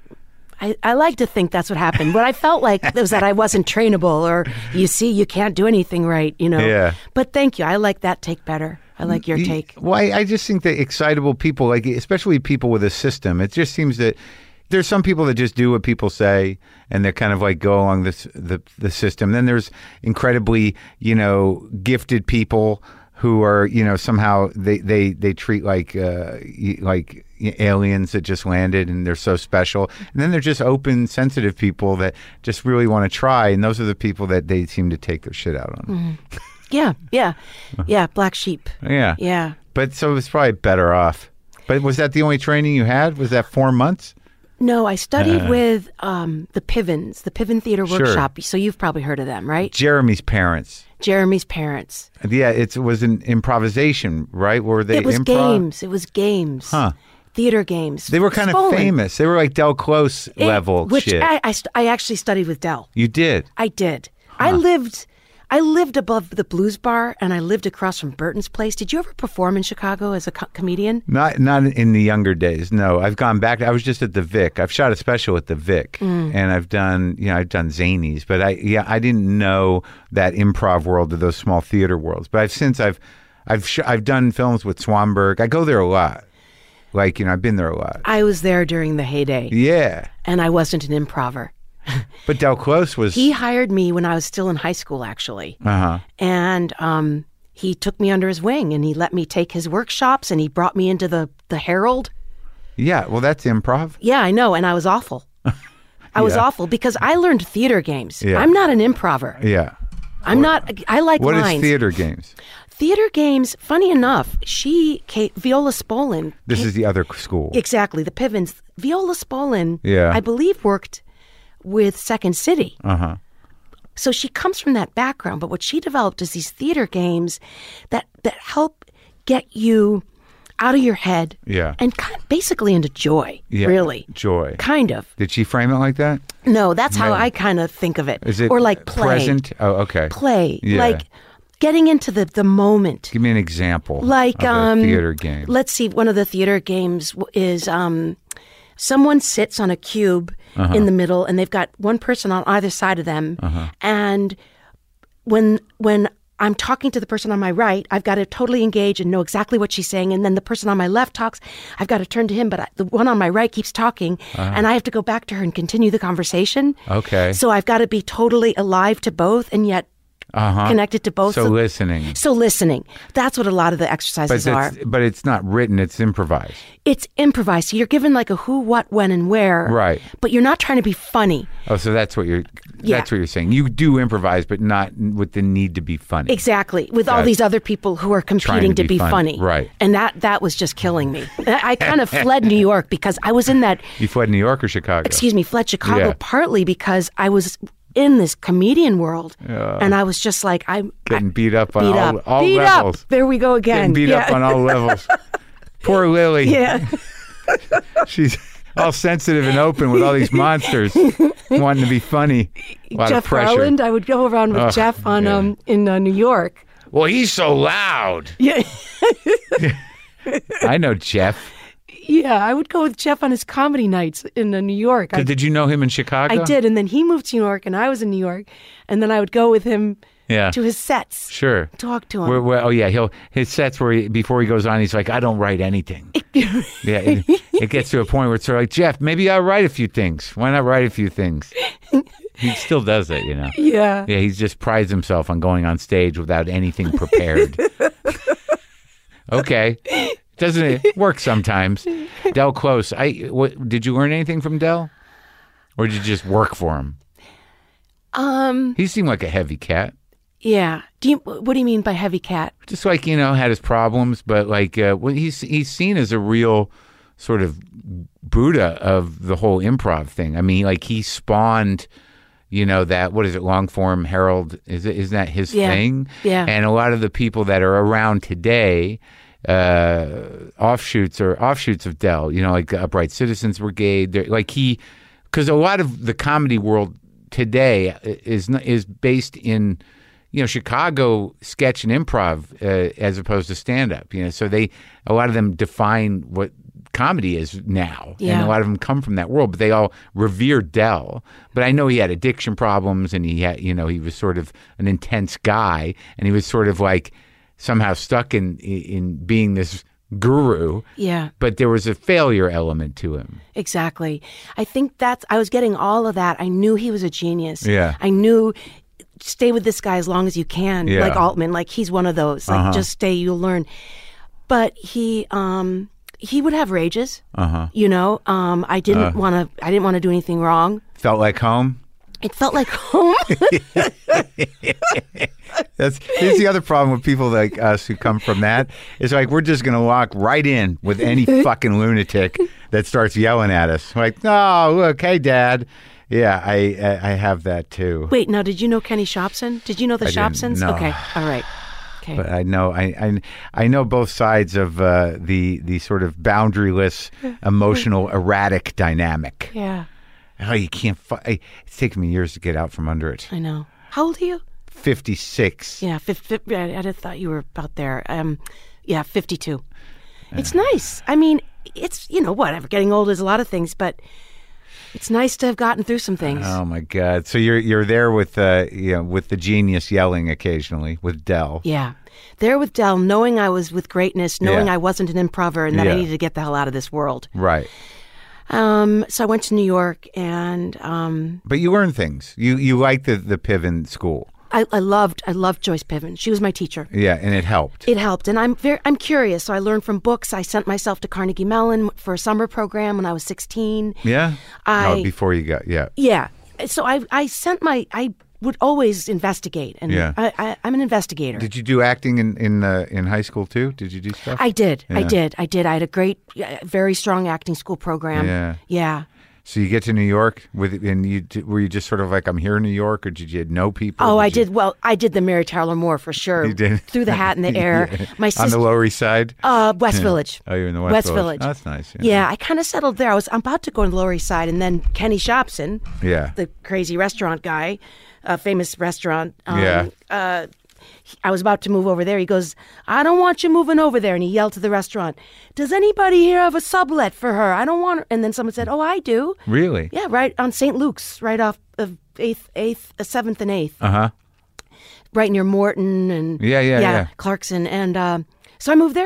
I like to think that's what happened. What I felt like was that I wasn't trainable, or you can't do anything right, Yeah. But thank you. I like that take better. I like your take. Well, I just think that excitable people, like especially people with a system, it just seems that there's some people that just do what people say, and they kind of like go along the system. Then there's incredibly, gifted people who are, somehow they treat like aliens that just landed and they're so special. And then they're just open, sensitive people that just really want to try. And those are the people that they seem to take their shit out on. Mm-hmm. Yeah. Black sheep. Yeah. Yeah. But so it's probably better off. But was that the only training you had? Was that 4 months? No, I studied with the Pivens, the Piven Theater Workshop. So you've probably heard of them, right? Jeremy's parents. Yeah, it was an improvisation, right? Were they It was improv? games. Huh. Theater games. They were kind of famous. They were like Del Close level which shit. I actually studied with Del. You did? I did. Huh. I lived above the Blues Bar, and I lived across from Burton's Place. Did you ever perform in Chicago as a comedian? Not in the younger days. No, I've gone back. I was just at the Vic. I've shot a special at the Vic, and I've done zanies, but I didn't know that improv world of those small theater worlds. But I've done films with Swanberg. I go there a lot. Like I've been there a lot. I was there during the heyday. Yeah, and I wasn't an improver. But Del Close was... He hired me when I was still in high school, actually. Uh-huh. And he took me under his wing, and he let me take his workshops, and he brought me into the Herald. Yeah, well, that's improv. Yeah, I know, and I was awful. I was awful because I learned theater games. Yeah. I'm not an improver. Yeah. I like what lines. What is theater games? Theater games, funny enough, Viola Spolin... This is the other school. Exactly, the Pivens. Viola Spolin, I believe, worked with Second City. Uh-huh. So she comes from that background, but what she developed is these theater games that help get you out of your head and kind of basically into joy, really. Joy. Kind of. Did she frame it like that? No, that's how I kind of think of it. Is it or like play. Present? Oh, okay. Play. Yeah. Like getting into the moment. Give me an example like, of a theater game. Let's see, one of the theater games is someone sits on a cube in the middle, and they've got one person on either side of them. And when I'm talking to the person on my right, I've got to totally engage and know exactly what she's saying. And then the person on my left talks, I've got to turn to him, but the one on my right keeps talking, and I have to go back to her and continue the conversation. Okay. So I've got to be totally alive to both and yet connected to both. So listening. So listening. That's what a lot of the exercises are. But it's not written, it's improvised. It's improvised. So you're given like a who, what, when, and where. Right. But you're not trying to be funny. Oh, so that's what you're saying. You do improvise, but not with the need to be funny. Exactly. With all these other people who are competing to be funny. Right. And that was just killing me. I kind of fled New York because I was in that. You fled New York or Chicago? Excuse me, fled Chicago partly because I was in this comedian world, and I was just like, I'm getting beat up on all levels. There we go again. Getting beat up on all levels. Poor Lily. Yeah. She's all sensitive and open with all these monsters wanting to be funny. A lot Jeff of pressure. Garland, I would go around with Jeff on in New York. Well, he's so loud. Yeah. I know Jeff. Yeah, I would go with Jeff on his comedy nights in New York. Did you know him in Chicago? I did, and then he moved to New York, and I was in New York, and then I would go with him to his sets. Sure. Talk to him. His sets where before he goes on, he's like, I don't write anything. It gets to a point where it's sort of like, Jeff, maybe I'll write a few things. Why not write a few things? He still does it, you know. Yeah. Yeah, he just prides himself on going on stage without anything prepared. Okay. Doesn't it work sometimes? Del Close. Did you learn anything from Del? Or did you just work for him? He seemed like a heavy cat. Yeah. What do you mean by heavy cat? Just like, had his problems, but like he's seen as a real sort of Buddha of the whole improv thing. I mean, like he spawned, that, what is it, long form Herald? Isn't that his thing? Yeah. And a lot of the people that are around today, offshoots of Del, like Upright Citizens Brigade, because a lot of the comedy world today is based in Chicago sketch and improv as opposed to stand up. So a lot of them define what comedy is now, and a lot of them come from that world. But they all revere Del. But I know he had addiction problems, and he had he was sort of an intense guy, and he was sort of like somehow stuck in being this guru. Yeah. But there was a failure element to him. Exactly. I think I was getting all of that. I knew he was a genius. Yeah. I knew, stay with this guy as long as you can. Yeah. Like Altman, like he's one of those. Like just stay, you'll learn. But he would have rages. I didn't want to do anything wrong. Felt like home. It felt like home. Here's the other problem with people like us who come from that. It's like we're just going to walk right in with any fucking lunatic that starts yelling at us. Like, oh, look, hey, Dad. Yeah, I have that too. Wait, now, did you know Kenny Shopson? Did you know the Shopsons? No. Okay, all right. Okay. But I know both sides of the sort of boundaryless, emotional, erratic dynamic. Yeah. Oh, you can't. It's taken me years to get out from under it. I know. How old are you? 56. Yeah, I thought you were about there. 52. It's nice. I mean, it's, whatever. Getting old is a lot of things, but it's nice to have gotten through some things. Oh my God! So you're there with with the genius yelling occasionally with Del. Yeah, there with Del, knowing I was with greatness, knowing I wasn't an improver, and that I needed to get the hell out of this world. Right. So I went to New York, and but you learned things. You liked the Piven school. I loved Joyce Piven. She was my teacher. Yeah, and it helped. It helped, and I'm curious. So I learned from books. I sent myself to Carnegie Mellon for a summer program when I was 16. Yeah. Before you got Yeah. So I would always investigate, and I'm an investigator. Did you do acting in high school too? Did you do stuff? I did. Yeah. I did. I had a great, very strong acting school program. Yeah. Yeah. So you get to New York were you just sort of like, I'm here in New York, or did you know people? Oh, I did. Well, I did the Mary Tyler Moore for sure. You did? Threw the hat in the air. Yeah. My sister, on the Lower East Side? West Village. Oh, you're in the West Village. Oh, that's nice. Yeah, I kind of settled there. I'm about to go to the Lower East Side, and then Kenny Shopson, the crazy restaurant guy, famous restaurant. I was about to move over there. He goes, I don't want you moving over there. And he yelled to the restaurant, does anybody here have a sublet for her? I don't want her. And then someone said, oh, I do. Really? Yeah, right on St. Luke's, right off of 7th and 8th. Uh-huh. Right near Morton and yeah. Clarkson. And so I moved there.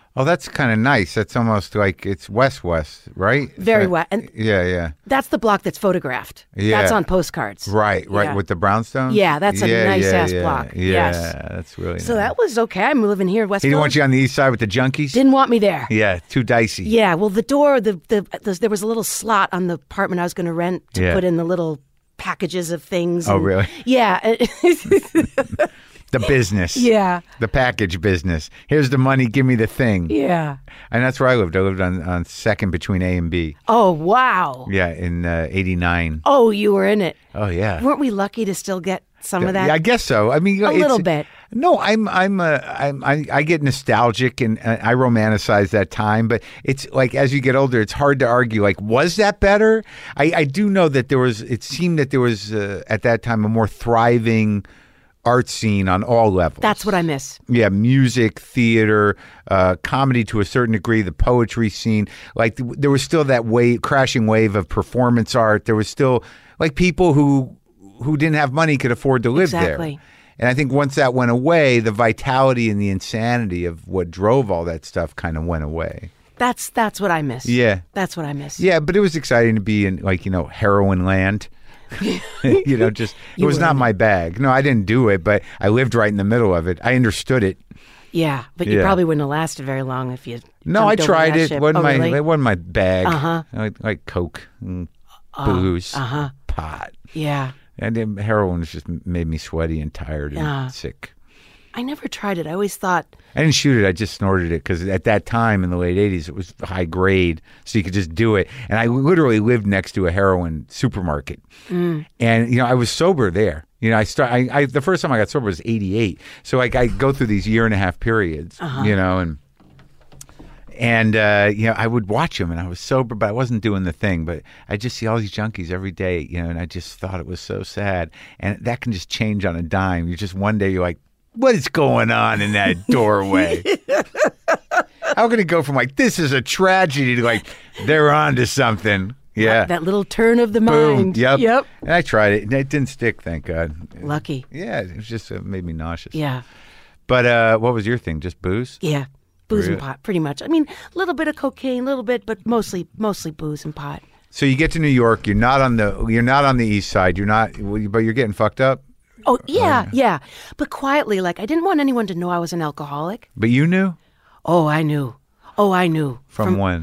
Oh, that's kind of nice. That's almost like it's west, right? Very west. And yeah. that's the block that's photographed. Yeah. That's on postcards. Right, Yeah. with the brownstones? Yeah, that's a nice-ass block. Yeah, Yes. that's really So nice. that was okay. I'm living here in West He didn't want Village. you on the east side with the junkies? Didn't want me there. Yeah, too dicey. Yeah, well, the door, there was a little slot on the apartment I was going to rent to Yeah. put in the little packages of things. Oh, and- really? Yeah. The business. Yeah. The package business. Here's the money, give me the thing. Yeah. And that's where I lived. I lived on second between A and B. Oh, wow. Yeah, in 89. Oh, you were in it. Oh, yeah. Weren't we lucky to still get some of that? Yeah, I guess so. I mean, A it's- little bit. No, I get nostalgic and I romanticize that time, but it's like as you get older, it's hard to argue. Like, was that better? I do know that it seemed that there was at that time a more thriving art scene on all levels. That's what I miss. Yeah, music, theater, comedy to a certain degree, the poetry scene. Like there was still that crashing wave of performance art. There was still like people who didn't have money could afford to live Exactly. there. And I think once that went away, the vitality and the insanity of what drove all that stuff kind of went away. That's what I miss. Yeah. That's what I miss. Yeah, but it was exciting to be in heroin land. It was not my bag. No, I didn't do it, but I lived right in the middle of it. I understood it. Yeah, but you Yeah. probably wouldn't have lasted very long if you. No, I jumped over tried that it. ship. Wasn't Really? It wasn't my bag. Uh-huh. Like Coke and booze, pot. Yeah, And then heroin just made me sweaty and tired and Ah. sick. I never tried it. I always thought, I didn't shoot it. I just snorted it because at that time in the late 80s, it was high grade, so you could just do it. And I literally lived next to a heroin supermarket. And, I was sober there. The first time I got sober was 88. So like I go through these 1.5 year periods, and I would watch them, and I was sober, but I wasn't doing the thing. But I just see all these junkies every day, and I just thought it was so sad. And that can just change on a dime. One day you're like, what is going on in that doorway? How can it go from like, this is a tragedy to like, they're on to something? Yeah. that little turn of the Boom. mind. Yep. And I tried it, and it didn't stick, thank God. Lucky. Yeah, it was just made me nauseous. Yeah. But what was your thing? Just booze? Yeah. Booze and Really? pot, pretty much. I mean, a little bit of cocaine, a little bit, but mostly booze and pot. So you get to New York. You're not on the east side. But you're getting fucked up. Oh, yeah. But quietly, like, I didn't want anyone to know I was an alcoholic. But you knew Oh, I knew. from when?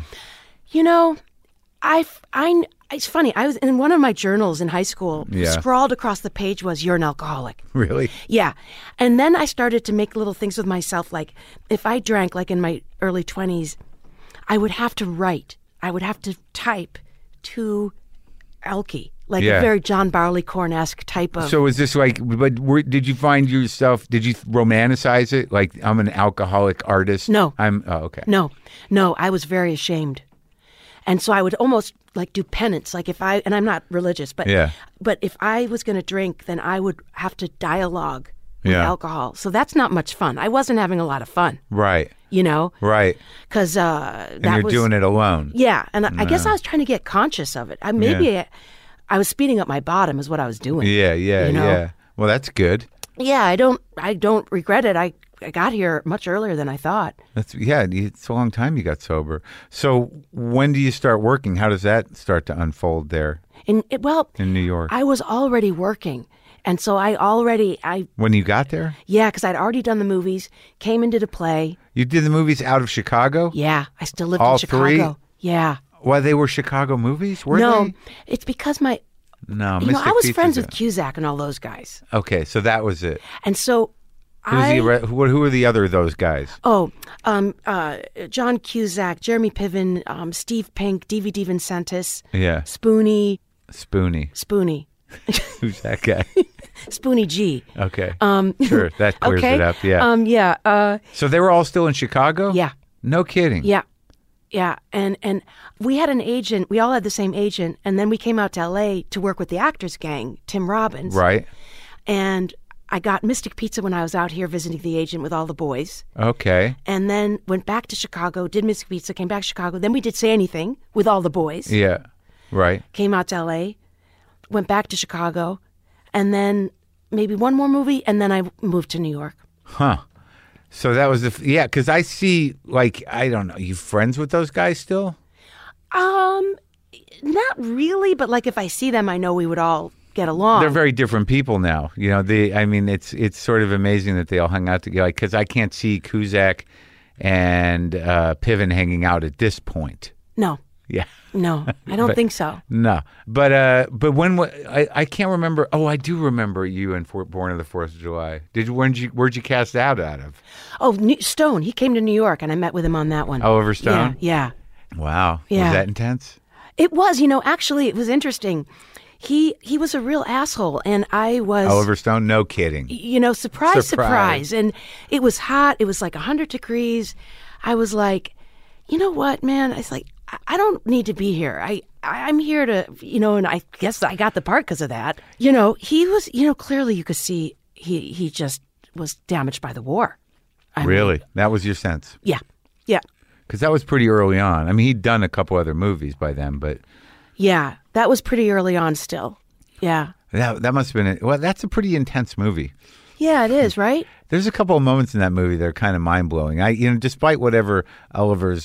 It's funny. I was in one of my journals in high school. Yeah. Scrawled across the page was, "You're an alcoholic." Really? Yeah. And then I started to make little things with myself. Like if I drank, like in my early 20s, I would have to write. I would have to type to Elkie, like Yeah. a very John Barleycorn-esque type of. So is this like? But did you find yourself? Did you romanticize it? Like I'm an alcoholic artist. No. Oh, okay. No, I was very ashamed. And so I would almost like do penance. Like and I'm not religious, but Yeah. but if I was going to drink, then I would have to dialogue with Yeah. alcohol. So that's not much fun. I wasn't having a lot of fun, Right. Right. because And you're doing it alone. Yeah, and I guess I was trying to get conscious of it. I was speeding up my bottom is what I was doing. Yeah. You know? Yeah. Well, that's good. Yeah, I don't regret it. I got here much earlier than I thought. It's a long time you got sober. So when do you start working? How does that start to unfold there In in New York? I was already working. And so When you got there? because I'd already done the movies, came and did a play. You did the movies out of Chicago? Yeah, I still lived All in Chicago. three? Yeah. Well, they were Chicago movies, were No, they? it's because No, I Mystic was Pizza's friends with a- Cusack and all those guys. Okay, so that was it. And so Who were the other of those guys? John Cusack, Jeremy Piven, Steve Pink, D.V. DeVincentis, Yeah, Spoonie, Spoonie. Who's that guy? Spoonie G. Okay, sure, that clears Okay. it up. Yeah. So they were all still in Chicago? Yeah. No kidding. Yeah. And we had an agent. We all had the same agent. And then we came out to L.A. to work with the Actors Gang, Tim Robbins. Right. And I got Mystic Pizza when I was out here visiting the agent with all the boys. Okay. And then went back to Chicago, did Mystic Pizza, came back to Chicago. Then we did Say Anything with all the boys. Yeah. Right. Came out to L.A., went back to Chicago, and then maybe one more movie, and then I moved to New York. Huh. So that was because I see, like, I don't know, you friends with those guys still? Not really, but like if I see them, I know we would all get along. They're very different people now. You know, it's sort of amazing that they all hung out together, because I can't see Cusack and Piven hanging out at this point. No. Yeah. No, I don't think so. No. But when I can't remember. Oh, I do remember you in Born on the 4th of July. Where'd you cast out of? Oh, Stone. He came to New York, and I met with him on that one. Oliver Stone? Yeah. Wow. Yeah. Was that intense? It was. Actually, it was interesting. He was a real asshole, and I was... Oliver Stone? No kidding. Surprise. And it was hot. It was like 100 degrees. I was like, you know what, man? I was like, I don't need to be here. I'm here to, and I guess I got the part because of that. He was, clearly you could see he just was damaged by the war. Really? That was your sense? Yeah. Yeah. Because that was pretty early on. I mean, he'd done a couple other movies by then, but... Yeah, that was pretty early on still. Yeah. That must have been... That's a pretty intense movie. Yeah, it is, right? There's a couple of moments in that movie that are kind of mind-blowing. Despite whatever Oliver's...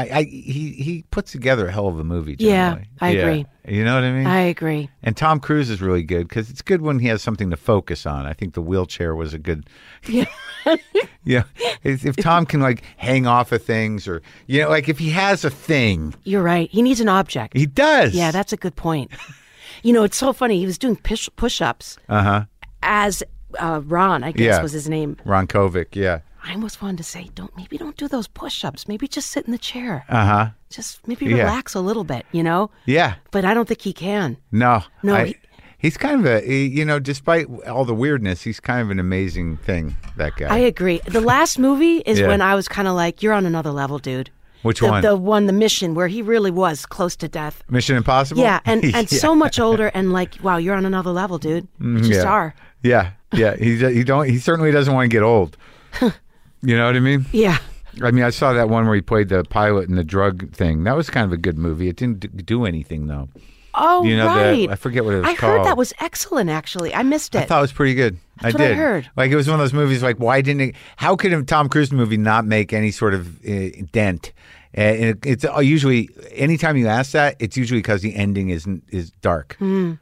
he puts together a hell of a movie, generally. Yeah, I agree. You know what I mean? I agree. And Tom Cruise is really good, because it's good when he has something to focus on. I think the wheelchair was a good... Yeah. Yeah. If Tom can, like, hang off of things, or, like if he has a thing... You're right. He needs an object. He does. Yeah, that's a good point. It's so funny. He was doing push-ups as... Ron, I guess, was his name. Ron Kovic, yeah. I almost wanted to say, maybe don't do those push-ups. Maybe just sit in the chair. Just maybe relax a little bit, Yeah. But I don't think he can. No. No. He's kind of despite all the weirdness, he's kind of an amazing thing, that guy. I agree. The last movie is when I was kind of like, you're on another level, dude. Which one? The Mission, where he really was close to death. Mission Impossible? Yeah, and so much older, and like, wow, you're on another level, dude. You just are. Yeah, yeah. He certainly doesn't want to get old. You know what I mean? Yeah. I mean, I saw that one where he played the pilot in the drug thing. That was kind of a good movie. It didn't do anything, though. Oh, right. I forget what it was called. I heard that was excellent, actually. I missed it. I thought it was pretty good. That's what I heard. Like, it was one of those movies, like, how could a Tom Cruise movie not make any sort of dent? And it's usually, anytime you ask that, it's usually because the ending is dark.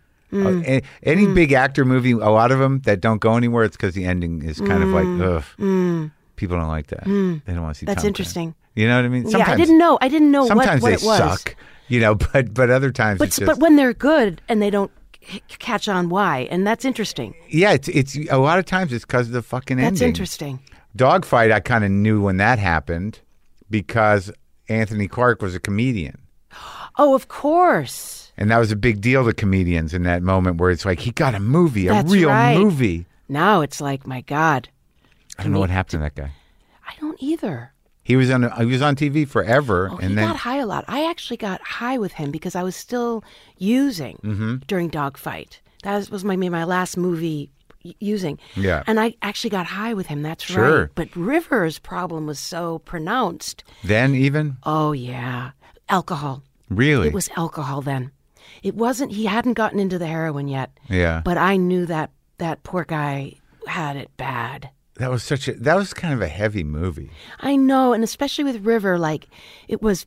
Any big actor movie, a lot of them that don't go anywhere, it's because the ending is kind of like, ugh. People don't like that. They don't want to see That's Tom interesting. Cruise. You know what I mean? Sometimes, I didn't know sometimes what it was. Sometimes they suck, but other times it's just... But when they're good and they don't catch on why, and that's interesting. Yeah, it's a lot of times it's because of the fucking ending. That's interesting. Dogfight, I kind of knew when that happened because Anthony Clark was a comedian. Oh, of course. And that was a big deal to comedians in that moment where it's like, he got a movie, a real movie. Now it's like, my God. I don't know what happened to that guy. I don't either. He was on TV forever. He got high a lot. I actually got high with him because I was still using during Dogfight. That was my last movie using. Yeah. And I actually got high with him. That's Sure. right. But Rivers' problem was so pronounced. Then even? Oh, yeah. Alcohol. Really? It was alcohol then. It wasn't, he hadn't gotten into the heroin yet. Yeah. But I knew that poor guy had it bad. That was kind of a heavy movie. I know, and especially with River, like, he was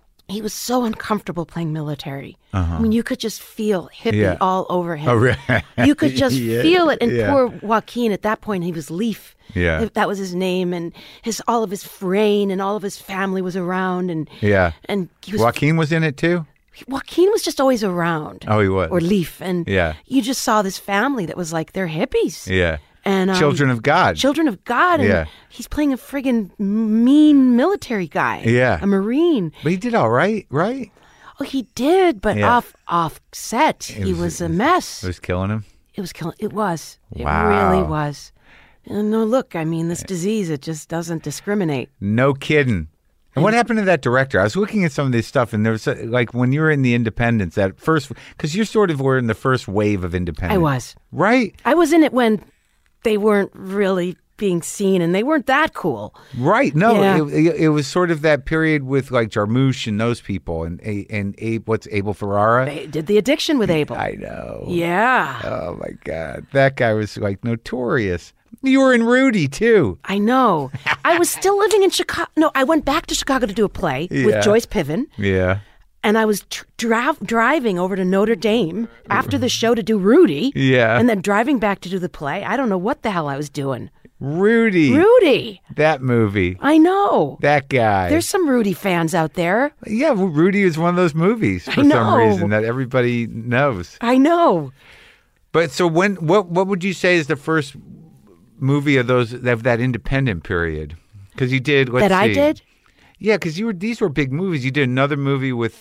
so uncomfortable playing military. I mean, you could just feel hippie all over him. Oh, really? You could just feel it. And poor Joaquin, at that point, he was Leaf. Yeah. That was his name, and all of his frame and all of his family was around. And Joaquin was in it too? Joaquin was just always around. Oh, he was. Or Leaf. And you just saw this family that was like, they're hippies. Yeah. And Children of God. Children of God. And he's playing a friggin' mean military guy. Yeah. A Marine. But he did all right, right? Oh, he did, but off set, he was a mess. It was killing him? It was killing. It was. Wow. It really was. And no, look, I mean, this disease, it just doesn't discriminate. No kidding. And what happened to that director? I was looking at some of this stuff, and there was like when you were in the independents, that first, because you sort of were in the first wave of independence. I was. Right? I was in it when they weren't really being seen, and they weren't that cool. Right. No, it was sort of that period with like Jarmusch and those people, and Abel Ferrara? They did The Addiction with Abel. I know. Yeah. Oh, my God. That guy was like notorious. You were in Rudy, too. I know. I was still living in Chicago. No, I went back to Chicago to do a play Yeah. with Joyce Piven. Yeah. And I was driving over to Notre Dame after the show to do Rudy. Yeah. And then driving back to do the play. I don't know what the hell I was doing. Rudy. That movie. I know. That guy. There's some Rudy fans out there. Yeah, Rudy is one of those movies for some reason that everybody knows. I know. But so what would you say is the first movie of that independent period? Because you did, let's see. I did? Yeah, because these were big movies. You did another movie with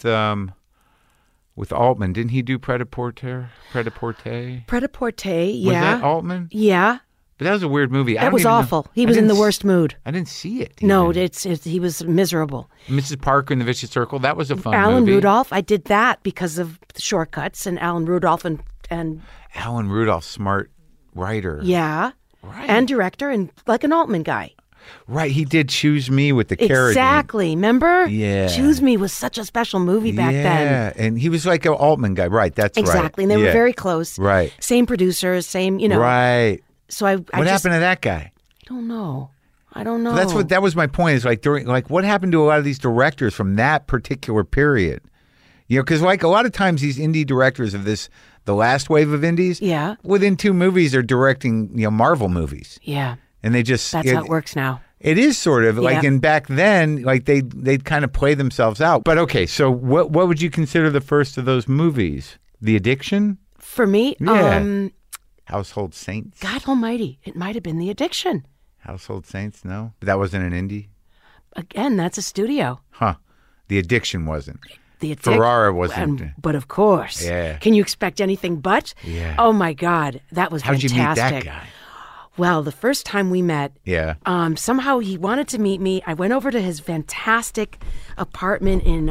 Altman. Didn't he do Pret-a-Porter? Pret-a-Porter, yeah. Was that Altman? Yeah. But that was a weird movie. That was awful. He was in the worst mood. I didn't see it. No, he was miserable. Mrs. Parker and the Vicious Circle. That was a fun Alan movie. Rudolph. I did that because of the Shortcuts and Alan Rudolph and Alan Rudolph, smart writer. yeah, Right. and director and like an Altman guy. Right. He did Choose Me with the Carradine. Exactly. Remember? Yeah. Choose Me was such a special movie back then. Yeah, and he was like an Altman guy. Right. That's right. Exactly. And they were very close. Right. Same producers, same, you know. Right. So I What just happened to that guy? don't know. I don't know. That was my point. Is like what happened to a lot of these directors from that particular period? You know, because like a lot of times these indie directors of the last wave of indies, Yeah. within 2 movies are directing Marvel movies, Yeah. and they just That's how it works now. It is sort of like, Yeah. and back then, like they'd kind of play themselves out. But okay, so what would you consider the first of those movies? The Addiction? For me, Yeah. Household Saints? God almighty, it might have been The Addiction. Household Saints? No, that wasn't an indie. Again, that's a studio. Huh? The Addiction wasn't. The Ferrara wasn't. But of course. Yeah. Can you expect anything but? Yeah. Oh my God, that was How'd fantastic. you meet that guy? Well, the first time we met, Yeah. somehow he wanted to meet me. I went over to his fantastic apartment in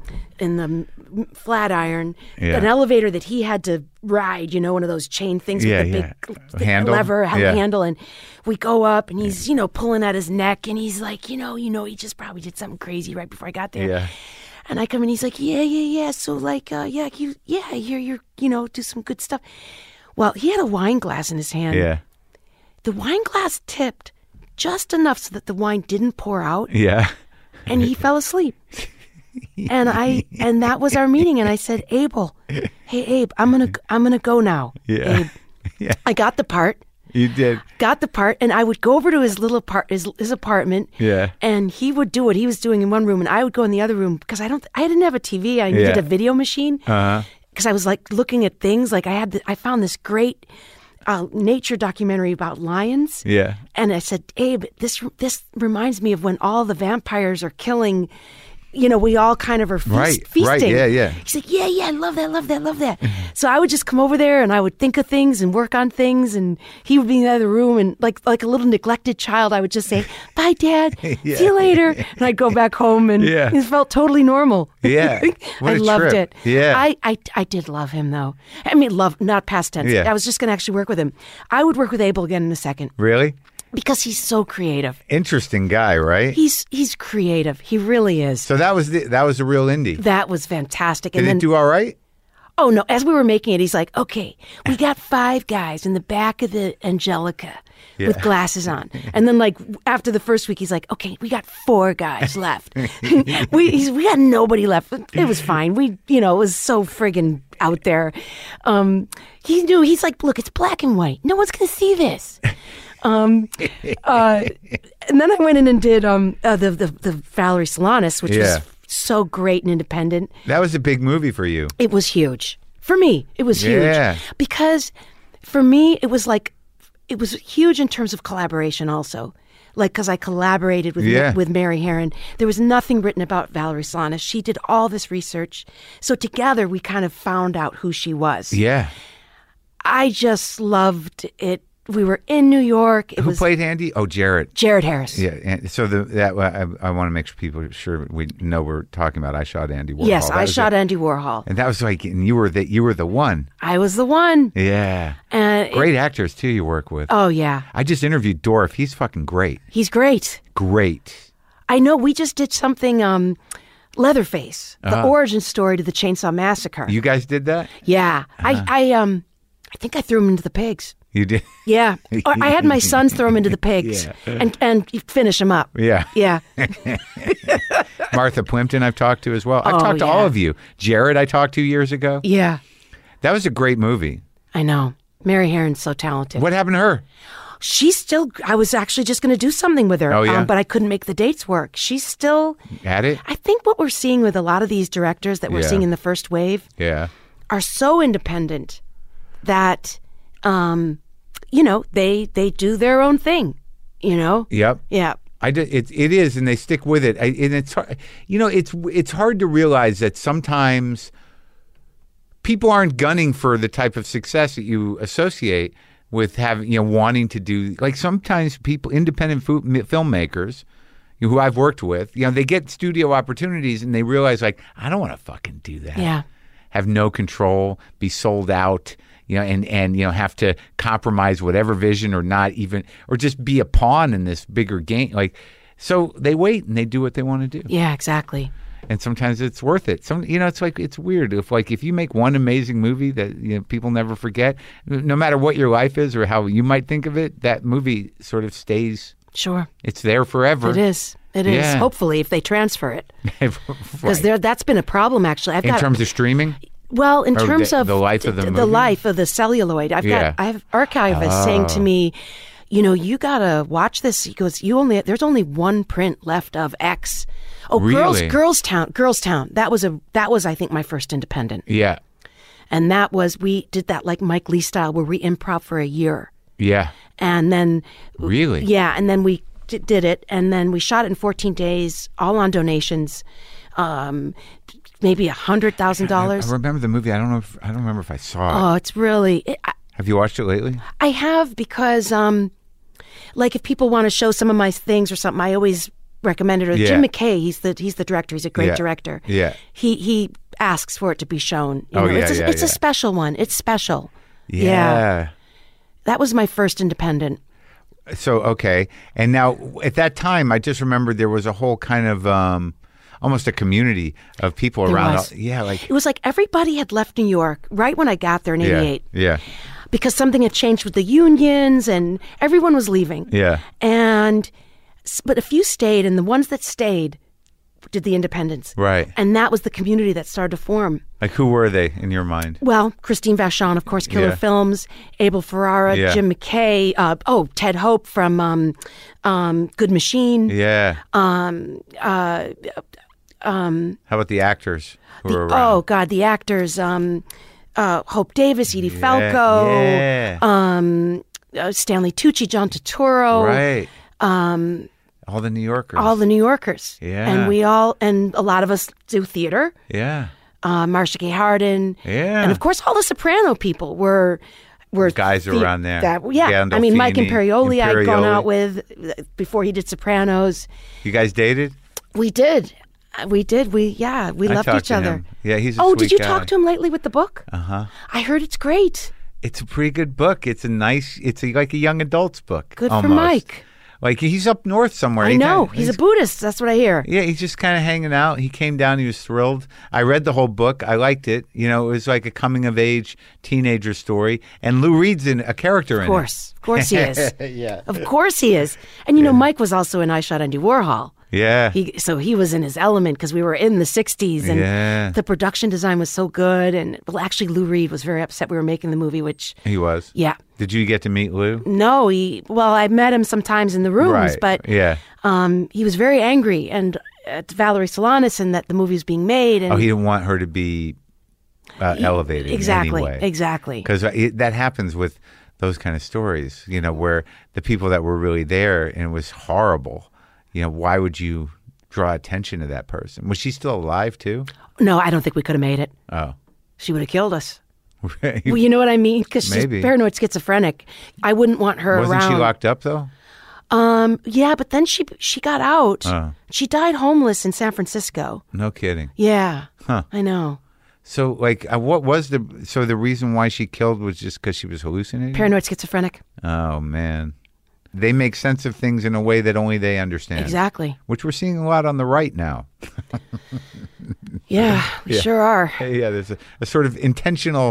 the Flatiron, Yeah. an elevator that he had to ride, one of those chain things Yeah, with the yeah. big Handle? lever Yeah. handle. And we go up and he's, pulling at his neck and he's like, he just probably did something crazy right before I got there. Yeah. And I come in, he's like, yeah. So like, I hear you're, do some good stuff. Well, he had a wine glass in his hand. Yeah. The wine glass tipped just enough so that the wine didn't pour out, Yeah. and he fell asleep. And that was our meeting. And I said, Abel, hey Abe, I'm gonna go now. Yeah. Abe. Yeah. I got the part, You did. and I would go over to his little his apartment. Yeah. And he would do what he was doing in one room, and I would go in the other room because I didn't have a TV. I needed Yeah. a video machine because I was like looking at things. Like I found this great nature documentary about lions. Yeah. And I said, Abe, this reminds me of when all the vampires are killing. We all kind of are feasting. Right, yeah. He's like, yeah, I love that. So I would just come over there and I would think of things and work on things, and he would be in the other room, and like a little neglected child, I would just say, bye, Dad. Yeah. See you later. And I'd go back home, and Yeah. it felt totally normal. Yeah. What I a loved trip. it. Yeah. I did love him, though. I mean, love, not past tense. Yeah. I was just going to actually work with him. I would work with Abel again in a second Really? because he's so creative. Interesting guy, right? He's creative. He really is. So that was a real indie. That was fantastic. Did And it then, do all right? oh no, as we were making it, he's like, okay, we got 5 guys in the back of the Angelica with glasses on. And then like after the first week, he's like, okay, we got 4 guys left. we got nobody left. It was fine. It was so friggin' out there. He knew, he's like, look, it's black and white. No one's going to see this. And then I went in and did the Valerie Solanas, which Yeah. was so great and independent. That was a big movie for you. It was huge. For me, it was Yeah. huge. Because for me, it was huge in terms of collaboration also. Like, because I collaborated with Mary Herron. There was nothing written about Valerie Solanas. She did all this research. So together, we kind of found out who she was. Yeah. I just loved it. We were in New York. Who played Andy? Oh, Jared. Jared Harris. Yeah. And so I want to make sure people we know we're talking about. I shot Andy Warhol. Yes, That I was shot it. Andy Warhol. And that was like, and you were the one. I was the one. Yeah. And Great actors too. You work with. oh yeah, I just interviewed Dorff. He's fucking great. he's great. Great. I know. We just did something. Leatherface, the origin story to the Chainsaw Massacre. You guys did that? Yeah, I think I threw him into the pigs. You did? Yeah. Or I had my sons throw them into the pigs and finish them up. Yeah. Yeah. Martha Plimpton I've talked to as well. I've talked to all of you. Jared I talked to years ago. Yeah. That was a great movie. I know. Mary Herron's so talented. What happened to her? She's still, I was actually just going to do something with her, Oh, yeah? but I couldn't make the dates work. She's still, At it? I think what we're seeing with a lot of these directors that we're Yeah. seeing in the first wave Yeah. are so independent that, they do their own thing, Yep. Yeah. It is, and they stick with it. And it's hard, it's hard to realize that sometimes people aren't gunning for the type of success that you associate with having, wanting to do. Like sometimes people, independent filmmakers, who I've worked with, they get studio opportunities and they realize, like, I don't want to fucking do that. Yeah. Have no control, be sold out. And have to compromise whatever vision or not even, or just be a pawn in this bigger game. Like, so they wait and they do what they want to do. Yeah, exactly. And sometimes it's worth it. It's weird. If you make one amazing movie that people never forget, no matter what your life is or how you might think of it, that movie sort of stays. Sure. It's there forever. It is. It is. Yeah. Hopefully, if they transfer it. Because Right. that's been a problem, actually. In terms of streaming? Well, in Or terms of the life of the movie? the life of the celluloid, I have archivists saying to me, you gotta watch this. He goes, there's only one print left of X. Oh, Really? Girls Town. That was I think my first independent. Yeah. And we did that like Mike Lee style where we improv for a year. Yeah. And then Really? Yeah, and then we did it, and then we shot it in 14 days, all on donations. Maybe $100,000. I remember the movie. I don't remember if I saw it. Oh, it's really. Have you watched it lately? I have because, like, if people want to show some of my things or something, I always recommend it. Or Yeah. Jim McKay, he's the director. He's a great Yeah. director. Yeah. He asks for it to be shown. Oh, yeah, it's yeah. a special one. It's special. Yeah. That was my first independent. So, okay. And now, at that time, I just remembered there was a whole kind of almost a community of people There around. was. Like, It was like everybody had left New York right when I got there in '88. Yeah. Because something had changed with the unions and everyone was leaving. Yeah. But a few stayed, and the ones that stayed did the independents. Right. And that was the community that started to form. Like, who were they in your mind? Well, Christine Vachon, of course, Killer Yeah. Films, Abel Ferrara, Yeah. Jim McKay, Ted Hope from Good Machine. Yeah. How about the actors who were around? Oh, God, the actors, Hope Davis, Edie Falco, Yeah. Stanley Tucci, John Turturro. Right. All the New Yorkers. All the New Yorkers. Yeah. And a lot of us do theater. Yeah. Marcia Gay Harden. Yeah. And of course, all the Soprano people were Guys around there. Yeah. I mean, Mike Gandolfini, Imperioli I'd gone Imperioli. out with before he did Sopranos. You guys dated? We did. We loved talked each to other. him. Yeah, he's a Oh, sweet did you guy. talk to him lately with the book? Uh-huh. I heard it's great. It's a pretty good book. It's like a young adult's book. Good almost. for Mike. Like, he's up north somewhere. I know. He's a Buddhist. That's what I hear. Yeah, he's just kind of hanging out. He came down. He was thrilled. I read the whole book. I liked it. It was like a coming-of-age teenager story. And Lou Reed's a character in it. Of course he is. Yeah. Of course he is. And, Mike was also in I Shot Andy Warhol. Yeah. He was in his element because we were in the 60s and Yeah. the production design was so good. And actually, Lou Reed was very upset we were making the movie, which, He was. yeah. Did you get to meet Lou? No, I met him sometimes in the rooms, Right. but Yeah. he was very angry and at Valerie Solanas and that the movie was being made. And Oh, he didn't want her to be elevated exactly, in any way. exactly. Because that happens with those kind of stories, where the people that were really there and it was horrible, why would you draw attention to that person? Was she still alive too? No, I don't think we could have made it. Oh. She would have killed us. Right. Well, you know what I mean? Because she's Maybe. paranoid schizophrenic. I wouldn't want her Wasn't around. she locked up though? Yeah, but then she got out. Oh. She died homeless in San Francisco. No kidding. Yeah. Huh. I know. So, like, what was the reason why she killed was just because she was hallucinating? Paranoid schizophrenic. Oh, man. They make sense of things in a way that only they understand. Exactly. Which we're seeing a lot on the right now. Yeah, we sure are. Yeah, there's a sort of intentional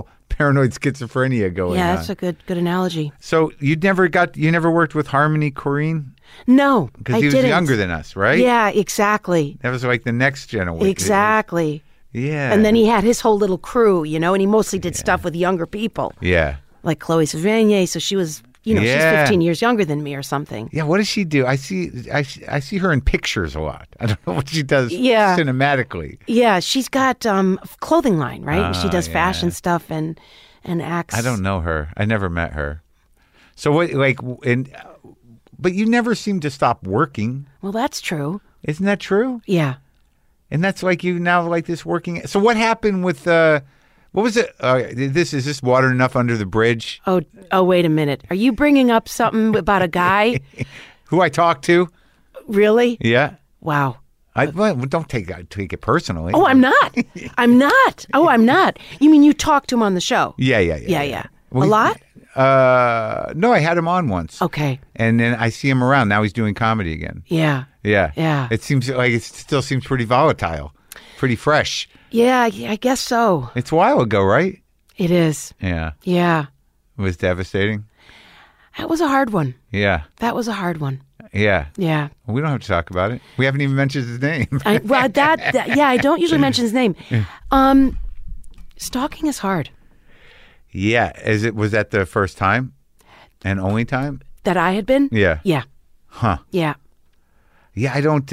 paranoid schizophrenia going Yeah, on. that's a good analogy. So you never worked with Harmony Korine? No, Because I he was didn't. younger than us, right? Yeah, exactly. That was like the next generation. Exactly. Yeah. And then he had his whole little crew, and he mostly did stuff with younger people, Yeah. like Chloe Sevigny. So she was, she's Yeah. 15 years younger than me or something. Yeah, what does she do? I see her in pictures a lot. I don't know what she does Yeah. cinematically. Yeah, she's got clothing line, right? She does yeah. fashion stuff and acts. I don't know her. I never met her. So what? But you never seem to stop working. Well, that's true. Isn't that true? Yeah. And that's like you now like this working. So what happened with what was it? Is this water enough under the bridge? Oh, wait a minute. Are you bringing up something about a guy? Who I talked to? Really? Yeah. Wow. Well, don't take it personally. Oh, I'm not. I'm not. Oh, I'm not. You mean you talked to him on the show? Yeah. Yeah. Well, A lot? No, I had him on once. Okay. And then I see him around. Now he's doing comedy again. Yeah. Yeah. Yeah. It seems like it still seems pretty volatile, pretty fresh. Yeah, I guess so. It's a while ago, right? It is. Yeah. Yeah. It was devastating. That was a hard one. Yeah. That was a hard one. Yeah. Yeah. We don't have to talk about it. We haven't even mentioned his name. Yeah, I don't usually mention his name. Stalking is hard. Yeah. Was that the first time and only time? That I had been? Yeah. Yeah. Huh. Yeah. Yeah, I don't.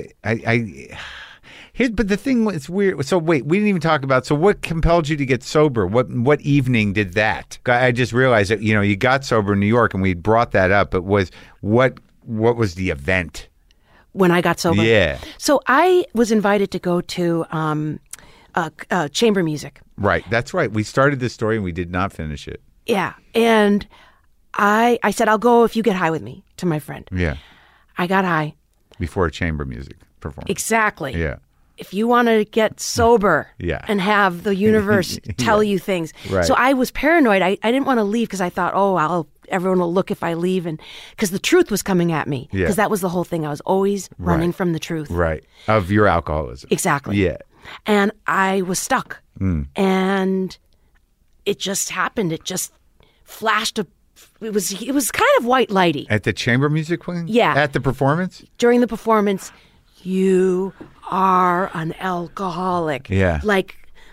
But the thing was weird. So wait, we didn't even talk about. So what compelled you to get sober? What evening did that? I just realized that you got sober in New York, and we brought that up. But what was the event? When I got sober? Yeah. So I was invited to go to chamber music. Right. That's right. We started this story and we did not finish it. Yeah. And I said, I'll go if you get high with me, to my friend. Yeah. I got high. Before a chamber music performance. Exactly. Yeah. If you want to get sober Yeah. and have the universe tell you things. Right. So I was paranoid. I didn't want to leave because I thought, everyone will look if I leave. And because the truth was coming at me. Yeah. Because that was the whole thing. I was always running from the truth. Right. Of your alcoholism. Exactly. Yeah. And I was stuck. And it just happened. It just flashed it was kind of white lighty. At the chamber music playing? Yeah. At the performance? During the performance, you are an alcoholic. Yeah. Like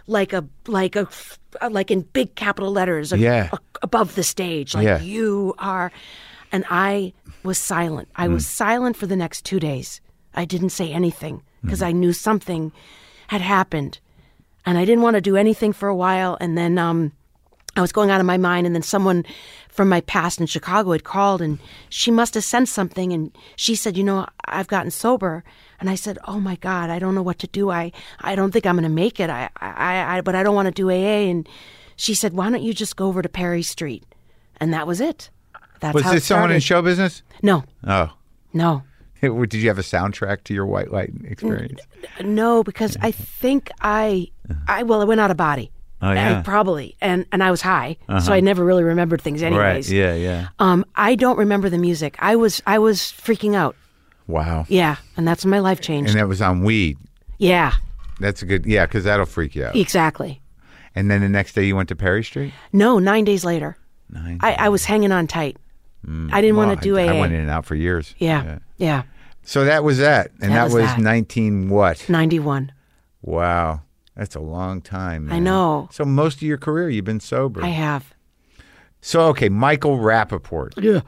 in big capital letters above the stage. Like you are. And I was silent. I was silent for the next 2 days. I didn't say anything because I knew something had happened. And I didn't want to do anything for a while. And then I was going out of my mind. And then someone from my past in Chicago had called, and she must have sensed something. And she said, I've gotten sober. And I said, oh my God, I don't know what to do. I don't think I'm going to make it. But I don't want to do AA. And she said, why don't you just go over to Perry Street? And that was it. That's Was how this it someone in started. show business? No, Oh. no. Did you have a soundtrack to your white light experience? No, because I think I went out of body. Oh, yeah. Probably. And I was high, so I never really remembered things anyways. Right. Yeah. I don't remember the music. I was freaking out. Wow. Yeah, and that's when my life changed. And that was on weed. Yeah, That's a good, because that'll freak you out. exactly. And then the next day you went to Perry Street? No, 9 days later. I was hanging on tight. I didn't want to do AA. I went in and out for years. Yeah. So that was that. And That that was was that. 19 what? 91. Wow. That's a long time, man. I know. So most of your career you've been sober. I have. So, okay, Michael Rappaport. Yeah.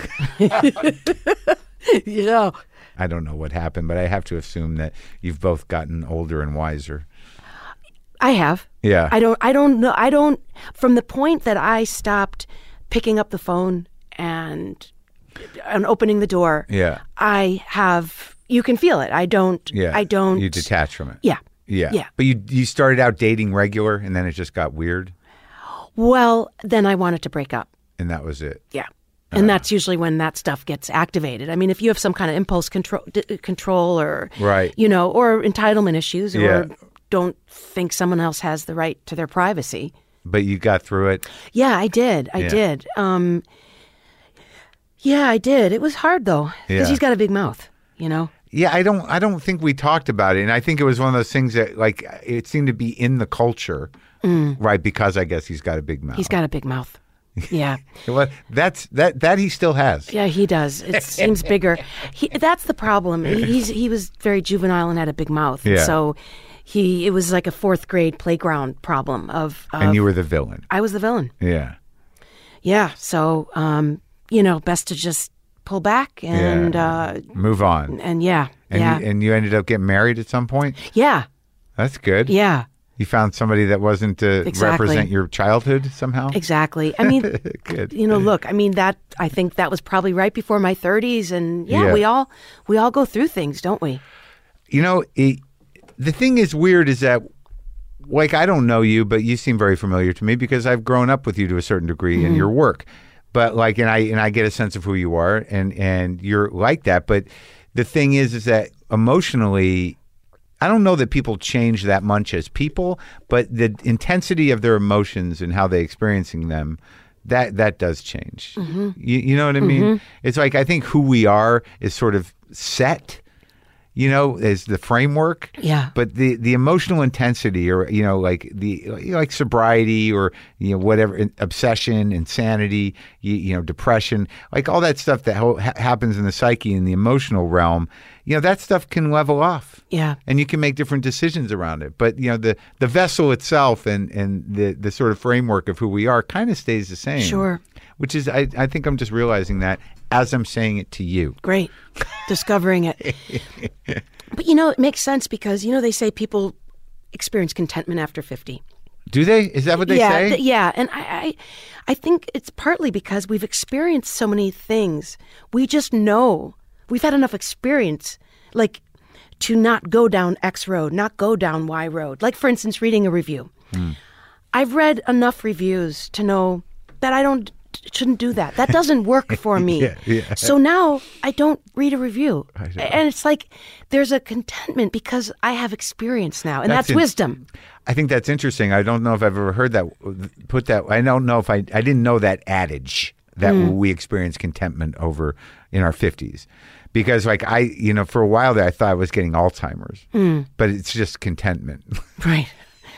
Yeah. I don't know what happened, but I have to assume that you've both gotten older and wiser. I have. Yeah. I don't know. From the point that I stopped picking up the phone and opening the door. Yeah. You can feel it. I don't. You detach from it. Yeah. Yeah. Yeah. But you started out dating regular and then it just got weird Well, then I wanted to break up. and that was it. Yeah. And that's usually when that stuff gets activated. I mean, if you have some kind of impulse control or, Right. or entitlement issues Yeah. or don't think someone else has the right to their privacy. But you got through it. Yeah, I did. I did. Yeah, I did. It was hard though, because Yeah. he's got a big mouth, Yeah, I don't think we talked about it, and I think it was one of those things that like it seemed to be in the culture, right? Because I guess he's got a big mouth. He's got a big mouth. Yeah. Well, that he still has. Yeah, he does. It seems bigger. That's the problem. He was very juvenile and had a big mouth. Yeah. So it was like a fourth grade playground problem of And you were the villain. I was the villain. Yeah. Yeah. So best to just pull back and move on. And yeah. And you ended up getting married at some point? Yeah. That's good. Yeah. You found somebody that wasn't to represent your childhood somehow? Exactly. I mean, good. Look, I mean, I think that was probably right before my 30s. And we all go through things, don't we? The thing is weird is that, like, I don't know you, but you seem very familiar to me because I've grown up with you to a certain degree in your work. But like, and I get a sense of who you are, and you're like that. But the thing is that emotionally, I don't know that people change that much as people, but the intensity of their emotions and how they're experiencing them, that does change. Mm-hmm. You know what I mean? It's like I think who we are is sort of set, as the framework. Yeah. But the emotional intensity, or like like sobriety, or whatever, obsession, insanity, depression, like all that stuff that happens in the psyche in the emotional realm. That stuff can level off. Yeah. And you can make different decisions around it. But, the vessel itself and the sort of framework of who we are kind of stays the same. Sure. Which is, I think I'm just realizing that as I'm saying it to you. Great. Discovering it. But, it makes sense because, they say people experience contentment after 50. Do they? Is that what they say? Yeah. And I think it's partly because we've experienced so many things. We just know. We've had enough experience, like, to not go down X road, not go down Y road. Like, for instance, reading a review. I've read enough reviews to know that I shouldn't do that. That doesn't work for me. Yeah. So now I don't read a review. And it's like there's a contentment because I have experience now, and that's wisdom. I think that's interesting. I don't know if I've ever heard that, I don't know if I didn't know that adage that we experience contentment over in our 50s. Because like for a while there, I thought I was getting Alzheimer's, but it's just contentment. Right.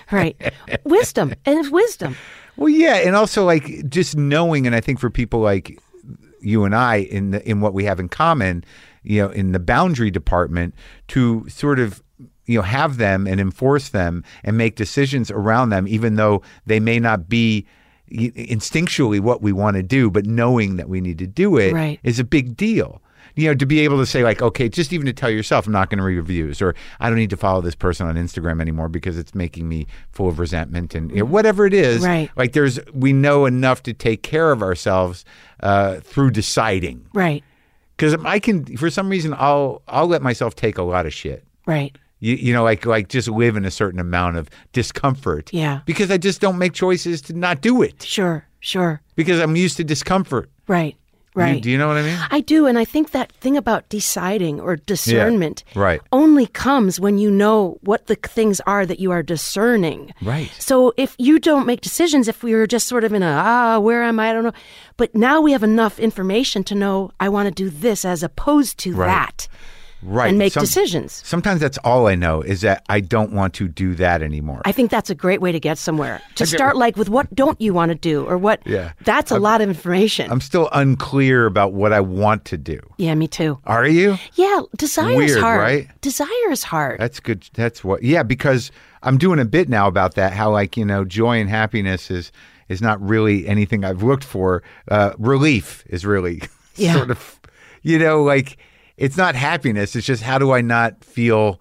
Wisdom. And it's wisdom. Well, yeah. And also like just knowing, and I think for people like you and I in what we have in common, in the boundary department, to sort of, have them and enforce them and make decisions around them, even though they may not be instinctually what we want to do, but knowing that we need to do it is a big deal. To be able to say like, okay, just even to tell yourself, I'm not going to read reviews, or I don't need to follow this person on Instagram anymore because it's making me full of resentment, and whatever it is. Right. Like we know enough to take care of ourselves through deciding. Right. Because I can, for some reason, I'll let myself take a lot of shit. Right. Like just live in a certain amount of discomfort. Yeah. Because I just don't make choices to not do it. Sure. Because I'm used to discomfort. Right. Do you know what I mean? I do, and I think that thing about deciding or discernment only comes when you know what the things are that you are discerning. Right. So if you don't make decisions, if we were just sort of in where am I don't know. But now we have enough information to know I want to do this as opposed to that. Right. And make decisions. Sometimes that's all I know is that I don't want to do that anymore. I think that's a great way to get somewhere. To start like with what don't you want to do, or what? Yeah. That's a lot of information. I'm still unclear about what I want to do. Yeah, me too. Are you? Yeah, desire is hard. Right? Desire is hard. That's good. Yeah, because I'm doing a bit now about that, how like, joy and happiness is not really anything I've looked for. Relief is really sort of, like, it's not happiness. It's just how do I not feel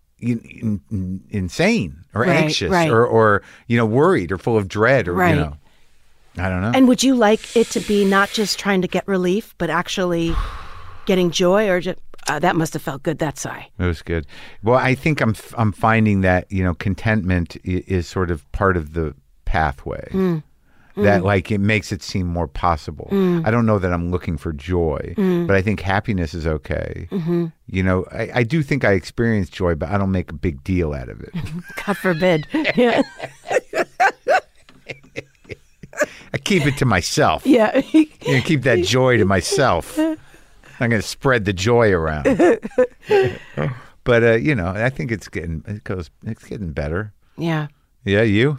insane or anxious or worried or full of dread or, I don't know. And would you like it to be not just trying to get relief, but actually getting joy, or just, that must have felt good, that sigh. It was good. Well, I think I'm finding that, contentment is sort of part of the pathway. That like it makes it seem more possible. I don't know that I'm looking for joy, but I think happiness is okay. I do think I experience joy, but I don't make a big deal out of it. God forbid. Yeah. I keep it to myself. Yeah. Keep that joy to myself. I'm going to spread the joy around. But I think it's getting better. Yeah. Yeah, you?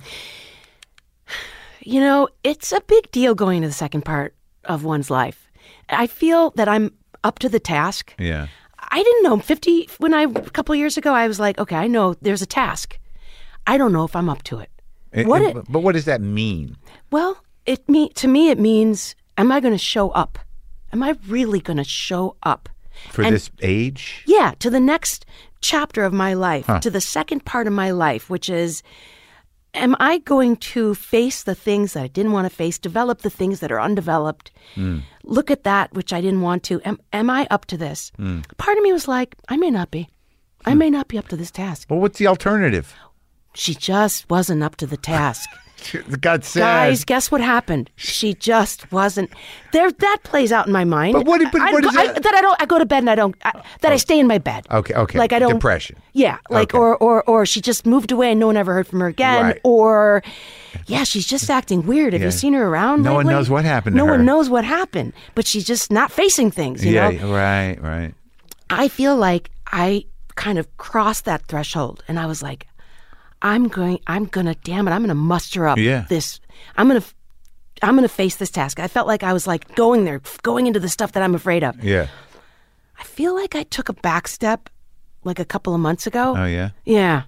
It's a big deal going to the second part of one's life. I feel that I'm up to the task. Yeah. I didn't know a couple of years ago, I was like, okay, I know there's a task. I don't know if I'm up to it. But what does that mean? Well, to me, it means, am I going to show up? Am I really going to show up? For this age? Yeah, to the next chapter of my life, to the second part of my life, which is, am I going to face the things that I didn't want to face, develop the things that are undeveloped, look at that which I didn't want to? Am I up to this? Part of me was like, I may not be. I may not be up to this task. Well, what's the alternative? She just wasn't up to the task. God said. Guys, guess what happened? She just wasn't there. That plays out in my mind. But what is that? I go to bed and I don't. I stay in my bed. Okay. Like I don't. Depression. Yeah. Like okay. or she just moved away and no one ever heard from her again. Right. Or yeah, she's just acting weird. Have you seen her around? No lately? one knows what happened to her. No one knows what happened. But she's just not facing things. You know? Right. I feel like I kind of crossed that threshold, and I was like, I'm gonna muster up this. I'm gonna face this task. I felt like I was like going into the stuff that I'm afraid of. Yeah. I feel like I took a back step like a couple of months ago. Oh, yeah? Yeah.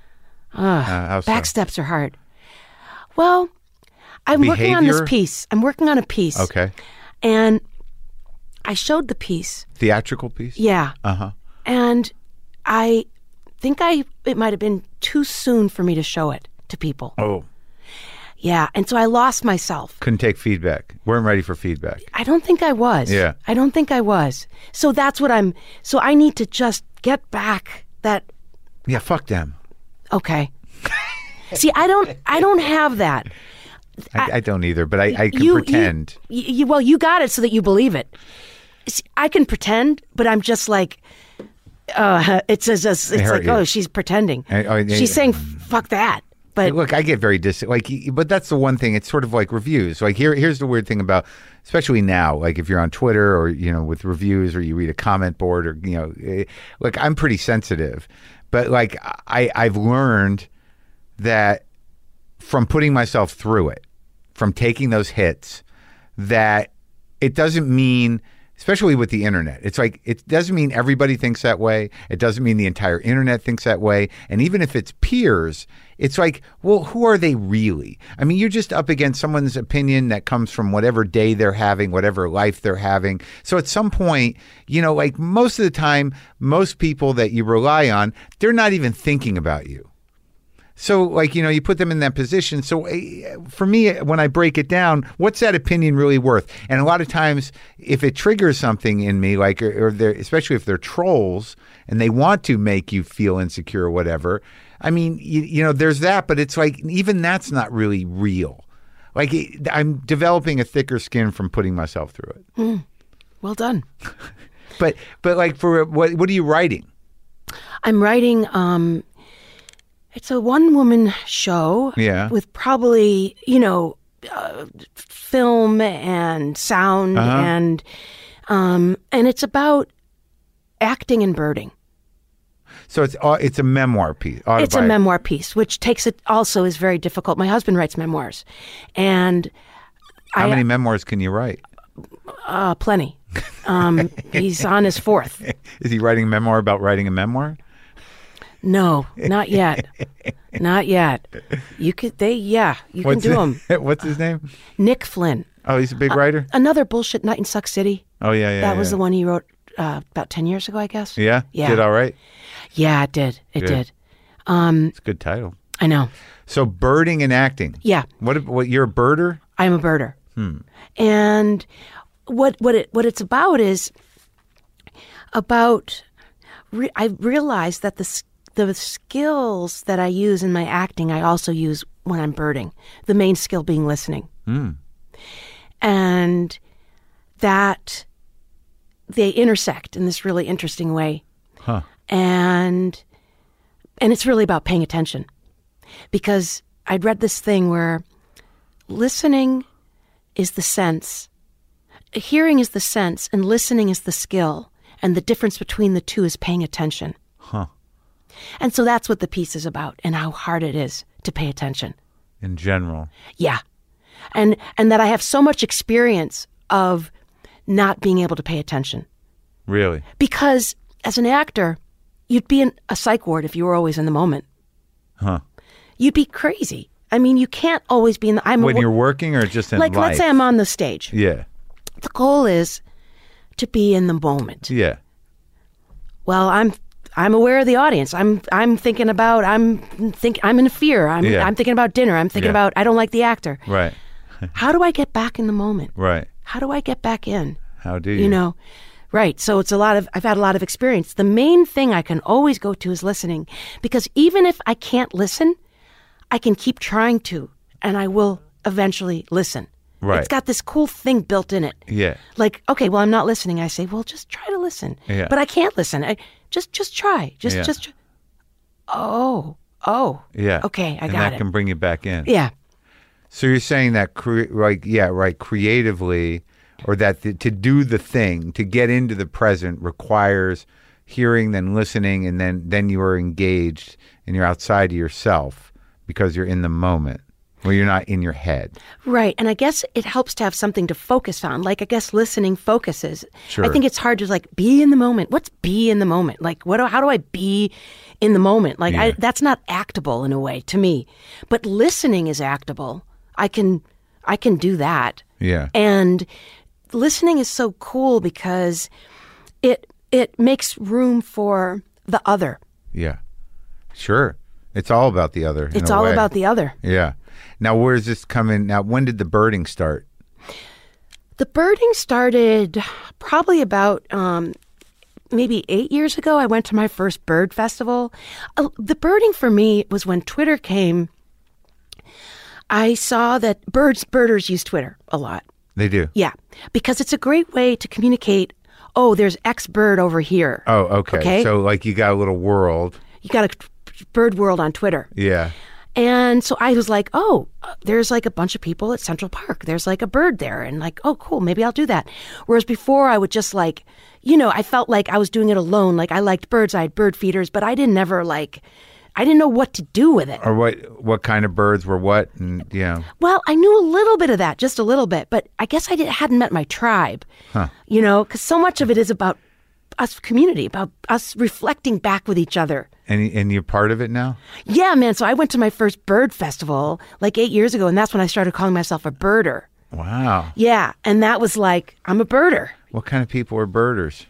How so? Back steps are hard. Well, I'm working on this piece. I'm working on a piece. Okay. And I showed the piece. Theatrical piece? Yeah. Uh-huh. And I think it might have been too soon for me to show it to people. Oh. Yeah, and so I lost myself. Couldn't take feedback. Weren't ready for feedback. I don't think I was. Yeah. I don't think I was. So that's what so I need to just get back that. Yeah, fuck them. Okay. See, I don't have that. I don't either, but I can pretend. Well, you got it so that you believe it. See, I can pretend, but I'm just like, it's like, oh, she's pretending. She's saying, fuck that. But look, I get very but that's the one thing. It's sort of like reviews. Like here's the weird thing about, especially now, like if you're on Twitter or with reviews or you read a comment board or like I'm pretty sensitive, but like I've learned that from putting myself through it, from taking those hits, that it doesn't mean. Especially with the internet. It's like, it doesn't mean everybody thinks that way. It doesn't mean the entire internet thinks that way. And even if it's peers, it's like, well, who are they really? I mean, you're just up against someone's opinion that comes from whatever day they're having, whatever life they're having. So at some point, like most of the time, most people that you rely on, they're not even thinking about you. So, like, you put them in that position. So, for me, when I break it down, what's that opinion really worth? And a lot of times, if it triggers something in me, like, or they're, especially if they're trolls and they want to make you feel insecure or whatever, I mean, there's that, but it's like, even that's not really real. Like, I'm developing a thicker skin from putting myself through it. Well done. But like, for what are you writing? I'm writing, it's a one-woman show with probably, film and sound and it's about acting and birding. So it's a memoir piece. It's a memoir piece, which also is very difficult. My husband writes memoirs, and how many memoirs can you write? Plenty. He's on his fourth. Is he writing a memoir about writing a memoir? No, not yet. Not yet. You can do them. What's his name? Nick Flynn. Oh, he's a big writer? Another bullshit Night in Suck City. Oh, yeah. That was the one he wrote about 10 years ago, I guess. Yeah? Yeah. Did all right? Yeah, it did. It did. It's a good title. I know. So birding and acting. Yeah. What you're a birder? I'm a birder. And what it's about is about I realized that the skills that I use in my acting, I also use when I'm birding. The main skill being listening. And that they intersect in this really interesting way. Huh. And it's really about paying attention. Because I'd read this thing where listening is the sense. hearing is the sense and listening is the skill. And the difference between the two is paying attention. Huh. And so that's what the piece is about and how hard it is to pay attention. In general. Yeah. And that I have so much experience of not being able to pay attention. Really? Because as an actor, you'd be in a psych ward if you were always in the moment. Huh. You'd be crazy. I mean, you can't always be in the... When you're working or just in like, life? let's say I'm on the stage. Yeah. The goal is to be in the moment. Yeah. Well, I'm aware of the audience. I'm thinking about... I'm in fear. I'm thinking about dinner. I'm thinking about... I don't like the actor. Right. How do I get back in the moment? Right. How do I get back in? How do you? You know? Right. So it's I've had a lot of experience. The main thing I can always go to is listening. Because even if I can't listen, I can keep trying to, and I will eventually listen. Right. It's got this cool thing built in it. Yeah. Like, okay, well, I'm not listening. I say, well, just try to listen. Yeah. But I can't listen. Just try. Just try. Oh. Yeah. Okay, I and got that it. can bring you back in. Yeah. So you're saying that, creatively, or that to do the thing, to get into the present requires hearing, then listening, and then you are engaged and you're outside of yourself because you're in the moment. Well, you're not in your head. Right. And I guess it helps to have something to focus on. Like, I guess listening focuses. Sure. I think it's hard to, like, be in the moment. What's be in the moment? Like, how do I be in the moment? Like, that's not actable in a way to me. But listening is actable. I can do that. Yeah. And listening is so cool because it makes room for the other. Yeah. Sure. It's all about the other. It's all about the other. Yeah. Now, where's this coming? Now, when did the birding start? The birding started probably about maybe 8 years ago. I went to my first bird festival. The birding for me was when Twitter came. I saw that birders use Twitter a lot. They do? Yeah, because it's a great way to communicate, oh, there's X bird over here. Oh, okay. So, like, you got a little world. You got a bird world on Twitter. Yeah. And so I was like, oh, there's like a bunch of people at Central Park. There's like a bird there. And like, oh, cool, maybe I'll do that. Whereas before I would just like, I felt like I was doing it alone. Like, I liked birds. I had bird feeders, but I didn't know what to do with it. Or what kind of birds were what? And Well, I knew a little bit of that, just a little bit. But I guess I hadn't met my tribe, because so much of it is about us community, about us reflecting back with each other. And you're part of it now? Yeah, man. So I went to my first bird festival like 8 years ago, and that's when I started calling myself a birder. Wow. Yeah, and that was like, I'm a birder. What kind of people are birders?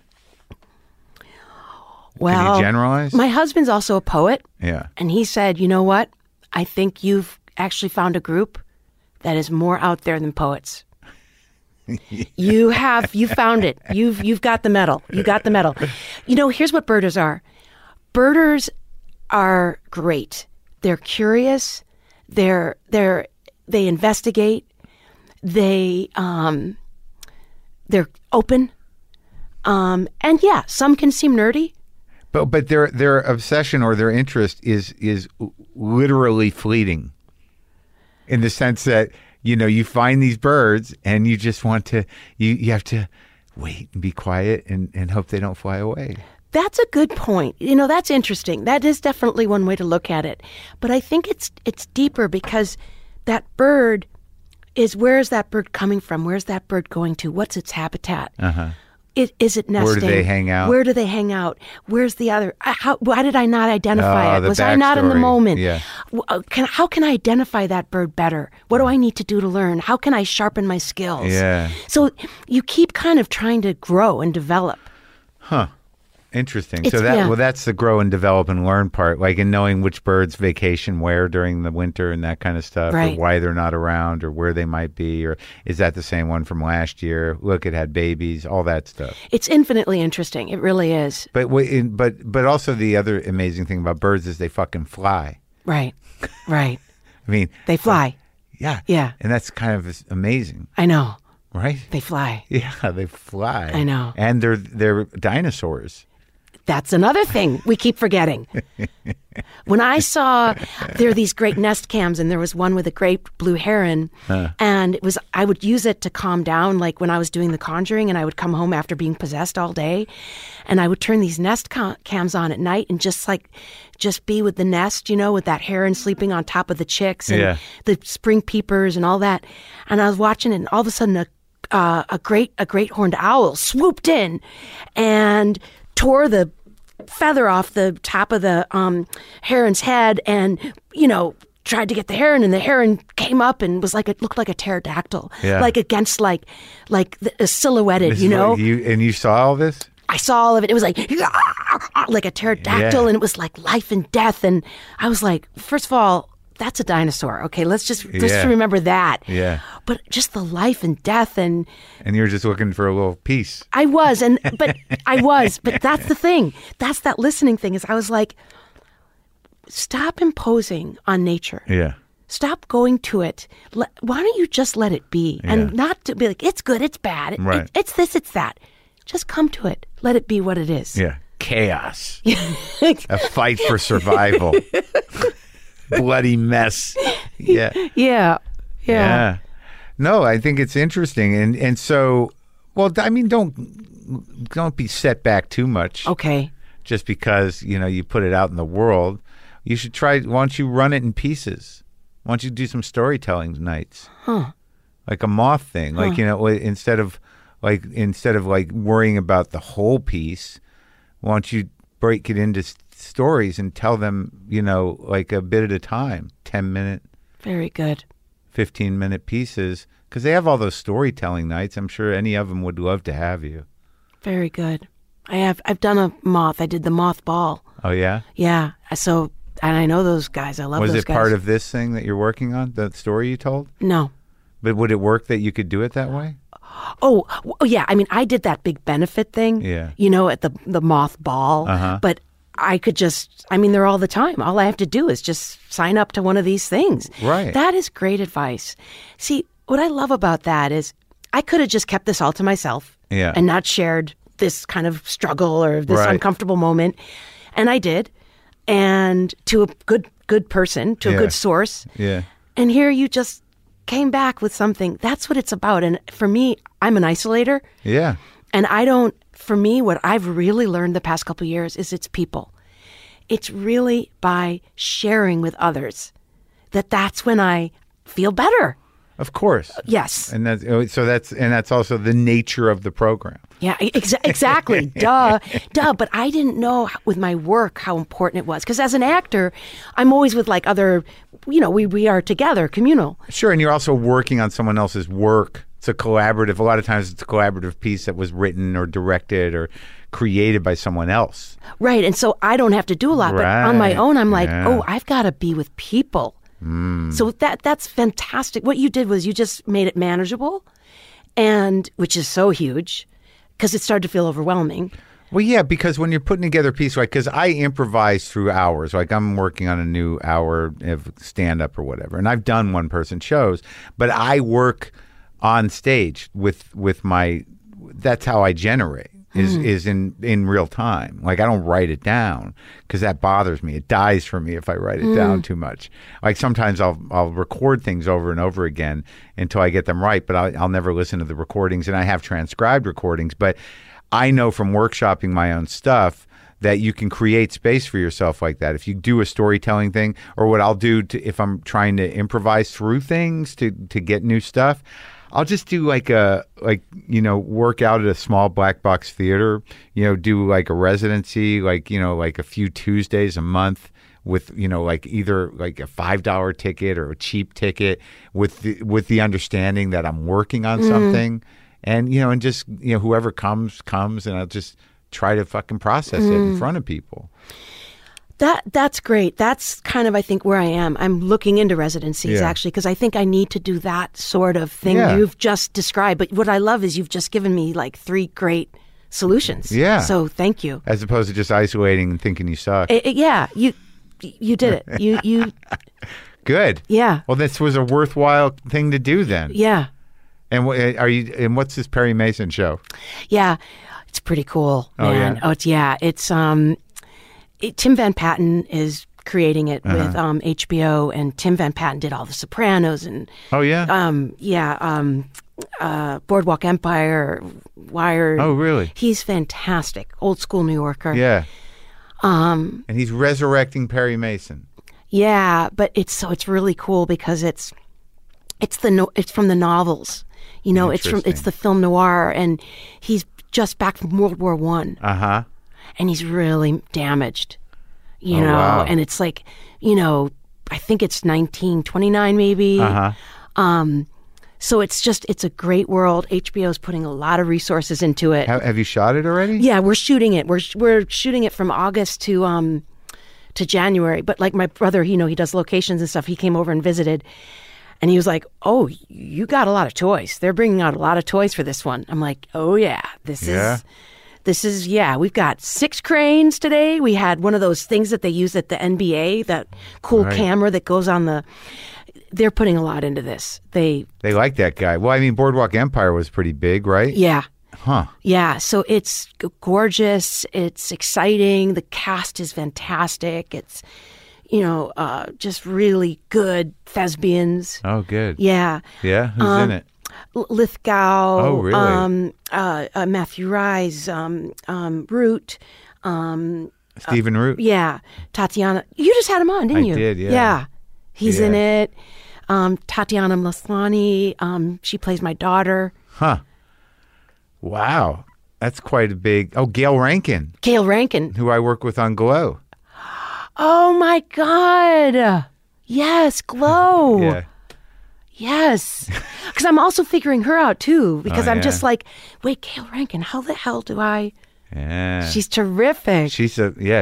Well, can you generalize? My husband's also a poet. Yeah. And he said, you know what? I think you've actually found a group that is more out there than poets. You found it. You've got the medal. You got the medal. Here's what birders are. Birders are great. They're curious. They investigate. They're open. And yeah, some can seem nerdy. But their obsession or their interest is literally fleeting, in the sense that you find these birds and you just want to you have to wait and be quiet and hope they don't fly away. That's a good point. That's interesting. That is definitely one way to look at it. But I think it's deeper, because that bird is, where's that bird coming from? Where's that bird going to? What's its habitat? Uh-huh. Is it nesting? Where do they hang out? Where do they hang out? Where's the other? Why did I not identify it? Was I not in the moment? Yeah. How can I identify that bird better? What do I need to do to learn? How can I sharpen my skills? Yeah. So you keep kind of trying to grow and develop. Huh. Interesting. That's the grow and develop and learn part, like in knowing which birds vacation where during the winter and that kind of stuff, right. Or why they're not around or where they might be, or is that the same one from last year? Look, it had babies, all that stuff. It's infinitely interesting. It really is. But also the other amazing thing about birds is they fucking fly. Right. Right. I mean, they fly. Yeah. Yeah. And that's kind of amazing. I know. Right? They fly. Yeah, they fly. I know. And they're dinosaurs. That's another thing we keep forgetting. When I saw there are these great nest cams, and there was one with a great blue heron, and I would use it to calm down, like when I was doing The Conjuring, and I would come home after being possessed all day, and I would turn these nest cams on at night and just be with the nest, with that heron sleeping on top of the chicks and the spring peepers and all that. And I was watching it, and all of a sudden a great horned owl swooped in and tore the feather off the top of the heron's head, and tried to get the heron, and the heron came up and it looked like a pterodactyl, like against like silhouetted, And you saw all this? I saw all of it. It was like a pterodactyl, and it was like life and death. And I was like, first of all, that's a dinosaur. Okay, let's just remember that. Yeah. But just the life and death and you were just looking for a little peace. I was, but that's the thing. That's that listening thing. Is I was like, stop imposing on nature. Yeah. Stop going to it. Why don't you just let it be, and not to be like, it's good, it's bad, right. It's this, it's that. Just come to it. Let it be what it is. Yeah. Chaos. A fight for survival. Bloody mess. Yeah. Yeah. No, I think it's interesting. And so, well, I mean, don't be set back too much. Okay. Just because, you put it out in the world. You should try, why don't you run it in pieces? Why don't you do some storytelling nights? Like a moth thing. Like, instead of worrying about the whole piece, why don't you break it into stories and tell them, like a bit at a time, 10-minute. Very good. 15-minute pieces, because they have all those storytelling nights. I'm sure any of them would love to have you. Very good. I've done a moth. I did the moth ball. Oh, yeah? Yeah. So, and I know those guys. I love those guys. Was it part of this thing that you're working on, the story you told? No. But would it work that you could do it that way? Oh, yeah. I mean, I did that big benefit thing, at the moth ball. But I could they're all the time. All I have to do is just sign up to one of these things. Right. That is great advice. See, what I love about that is I could have just kept this all to myself and not shared this kind of struggle or this uncomfortable moment. And I did. And to a good person, to a good source. Yeah. And here you just came back with something. That's what it's about. And for me, I'm an isolator. Yeah. And for me, what I've really learned the past couple of years is it's people. It's really by sharing with others that's when I feel better. Of course. Yes. And that's also the nature of the program. Yeah, exactly. Duh. But I didn't know with my work how important it was. Because as an actor, I'm always with like other, we are together, communal. Sure. And you're also working on someone else's work. It's a collaborative. A lot of times it's a collaborative piece that was written or directed or created by someone else. Right. And so I don't have to do a lot. But on my own, I'm like, I've got to be with people. So that's fantastic. What you did was you just made it manageable, and which is so huge because it started to feel overwhelming. Well, yeah, because when you're putting together a piece, like, because I improvise through hours, like I'm working on a new hour of stand-up or whatever, and I've done one-person shows, but I work on stage with my, that's how I generate. Is in real time. Like I don't write it down because that bothers me. It dies for me if I write it down too much. Like sometimes I'll record things over and over again until I get them right, but I'll never listen to the recordings. And I have transcribed recordings, but I know from workshopping my own stuff that you can create space for yourself like that. If you do a storytelling thing, or what I'll do if I'm trying to improvise through things to get new stuff, I'll just do work out at a small black box theater, do like a residency, like a few Tuesdays a month with, either like a $5 ticket or a cheap ticket with the understanding that I'm working on something and, and just, whoever comes and I'll just try to fucking process it in front of people. That's great. That's kind of, I think, where I am. I'm looking into residencies, actually, because I think I need to do that sort of thing you've just described. But what I love is you've just given me like 3 great solutions. Yeah. So thank you. As opposed to just isolating and thinking you suck. You did it. You. Good. Yeah. Well, this was a worthwhile thing to do then. Yeah. And what's this Perry Mason show? Yeah. It's pretty cool, Oh, man. yeah? Oh, it's Tim Van Patten is creating it with HBO, and Tim Van Patten did all The Sopranos and Oh, yeah? Boardwalk Empire, Wired. Oh, really? He's fantastic. Old school New Yorker. Yeah. And he's resurrecting Perry Mason. Yeah, but it's really cool because it's from the novels. You know, it's Interesting. the film noir, and he's just back from World War I. Uh-huh. And he's really damaged. You Oh, know, wow. and it's like, you know, I think it's 1929 maybe. Uh-huh. So it's a great world. HBO's putting a lot of resources into it. Have you shot it already? Yeah, we're shooting it. We're shooting it from August to January. But like my brother, you know, he does locations and stuff. He came over and visited, and he was like, "Oh, you got a lot of toys. They're bringing out a lot of toys for this one." I'm like, "Oh yeah, this is we've got 6 cranes today. We had one of those things that they use at the NBA, that cool Right. camera that goes on the." They're putting a lot into this. They like that guy. Well, I mean, Boardwalk Empire was pretty big, right? Yeah. Huh. Yeah, so it's gorgeous. It's exciting. The cast is fantastic. It's, you know, just really good thespians. Oh, good. Yeah. Yeah? Who's in it? Lithgow. Oh, really? Matthew Rise. Root. Stephen Root? Yeah. Tatiana. You just had him on, didn't I you? did, yeah. Yeah. He's in Yeah. it. Tatiana Maslany. She plays my daughter. Huh. Wow. That's quite a big... Oh, Gail Rankin, Gail Rankin. who I work with on Glow. Oh my God. Yes, Glow. Yeah. Yes. Because I'm also figuring her out too. Because Oh, I'm yeah. just like, wait, Gail Rankin, how the hell do I? Yeah. She's terrific. She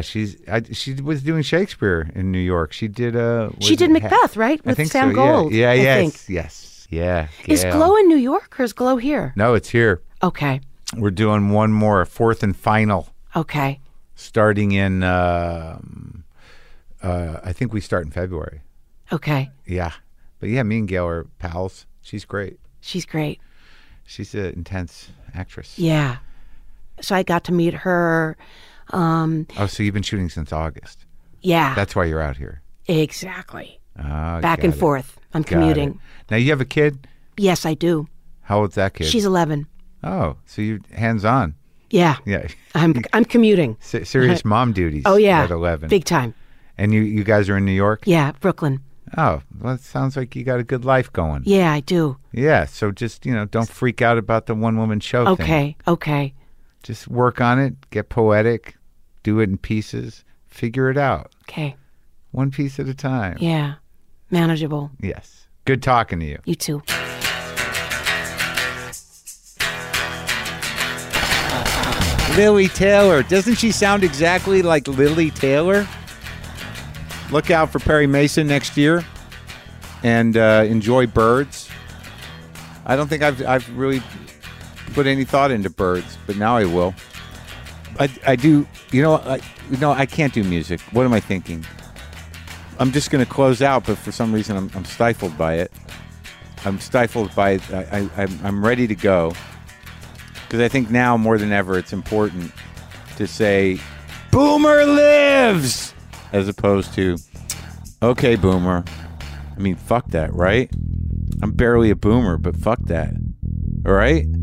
was doing Shakespeare in New York. She did She did Macbeth, right? I With think Sam so, Gold. Yeah, I yes, think. yes. Yeah. Is Gail. Glow in New York or is Glow here? No, it's here. Okay. We're doing one more, 4th and final, Okay. starting in I think we start in February. Okay. Yeah. But yeah, me and Gail are pals. She's great. She's great. She's an intense actress. Yeah. So I got to meet her. Oh, so you've been shooting since August. Yeah. That's why you're out here. Exactly. Oh, Back got and it. forth. I'm Got commuting. it. Now you have a kid? Yes, I do. How old's that kid? She's 11. Oh, so you're hands-on. Yeah. Yeah. I'm commuting. Serious mom duties. Oh yeah. At 11. Big time. And you guys are in New York? Yeah, Brooklyn. Oh, well, it sounds like you got a good life going. Yeah, I do. Yeah, so just, don't freak out about the one-woman show thing. Okay. Just work on it, get poetic, do it in pieces, figure it out. Okay. One piece at a time. Yeah. Manageable. Yes. Good talking to you. You too. Lily Taylor. Doesn't she sound exactly like Lily Taylor? Look out for Perry Mason next year and enjoy Birds. I don't think I've really put any thought into Birds, but now I will. I do. I can't do music. What am I thinking? I'm just going to close out, but for some reason I'm stifled by it. I'm stifled by it. I'm ready to go because I think now more than ever it's important to say, "Boomer lives," as opposed to, "Okay, Boomer." I mean, fuck that, right? I'm barely a boomer, but fuck that. All right?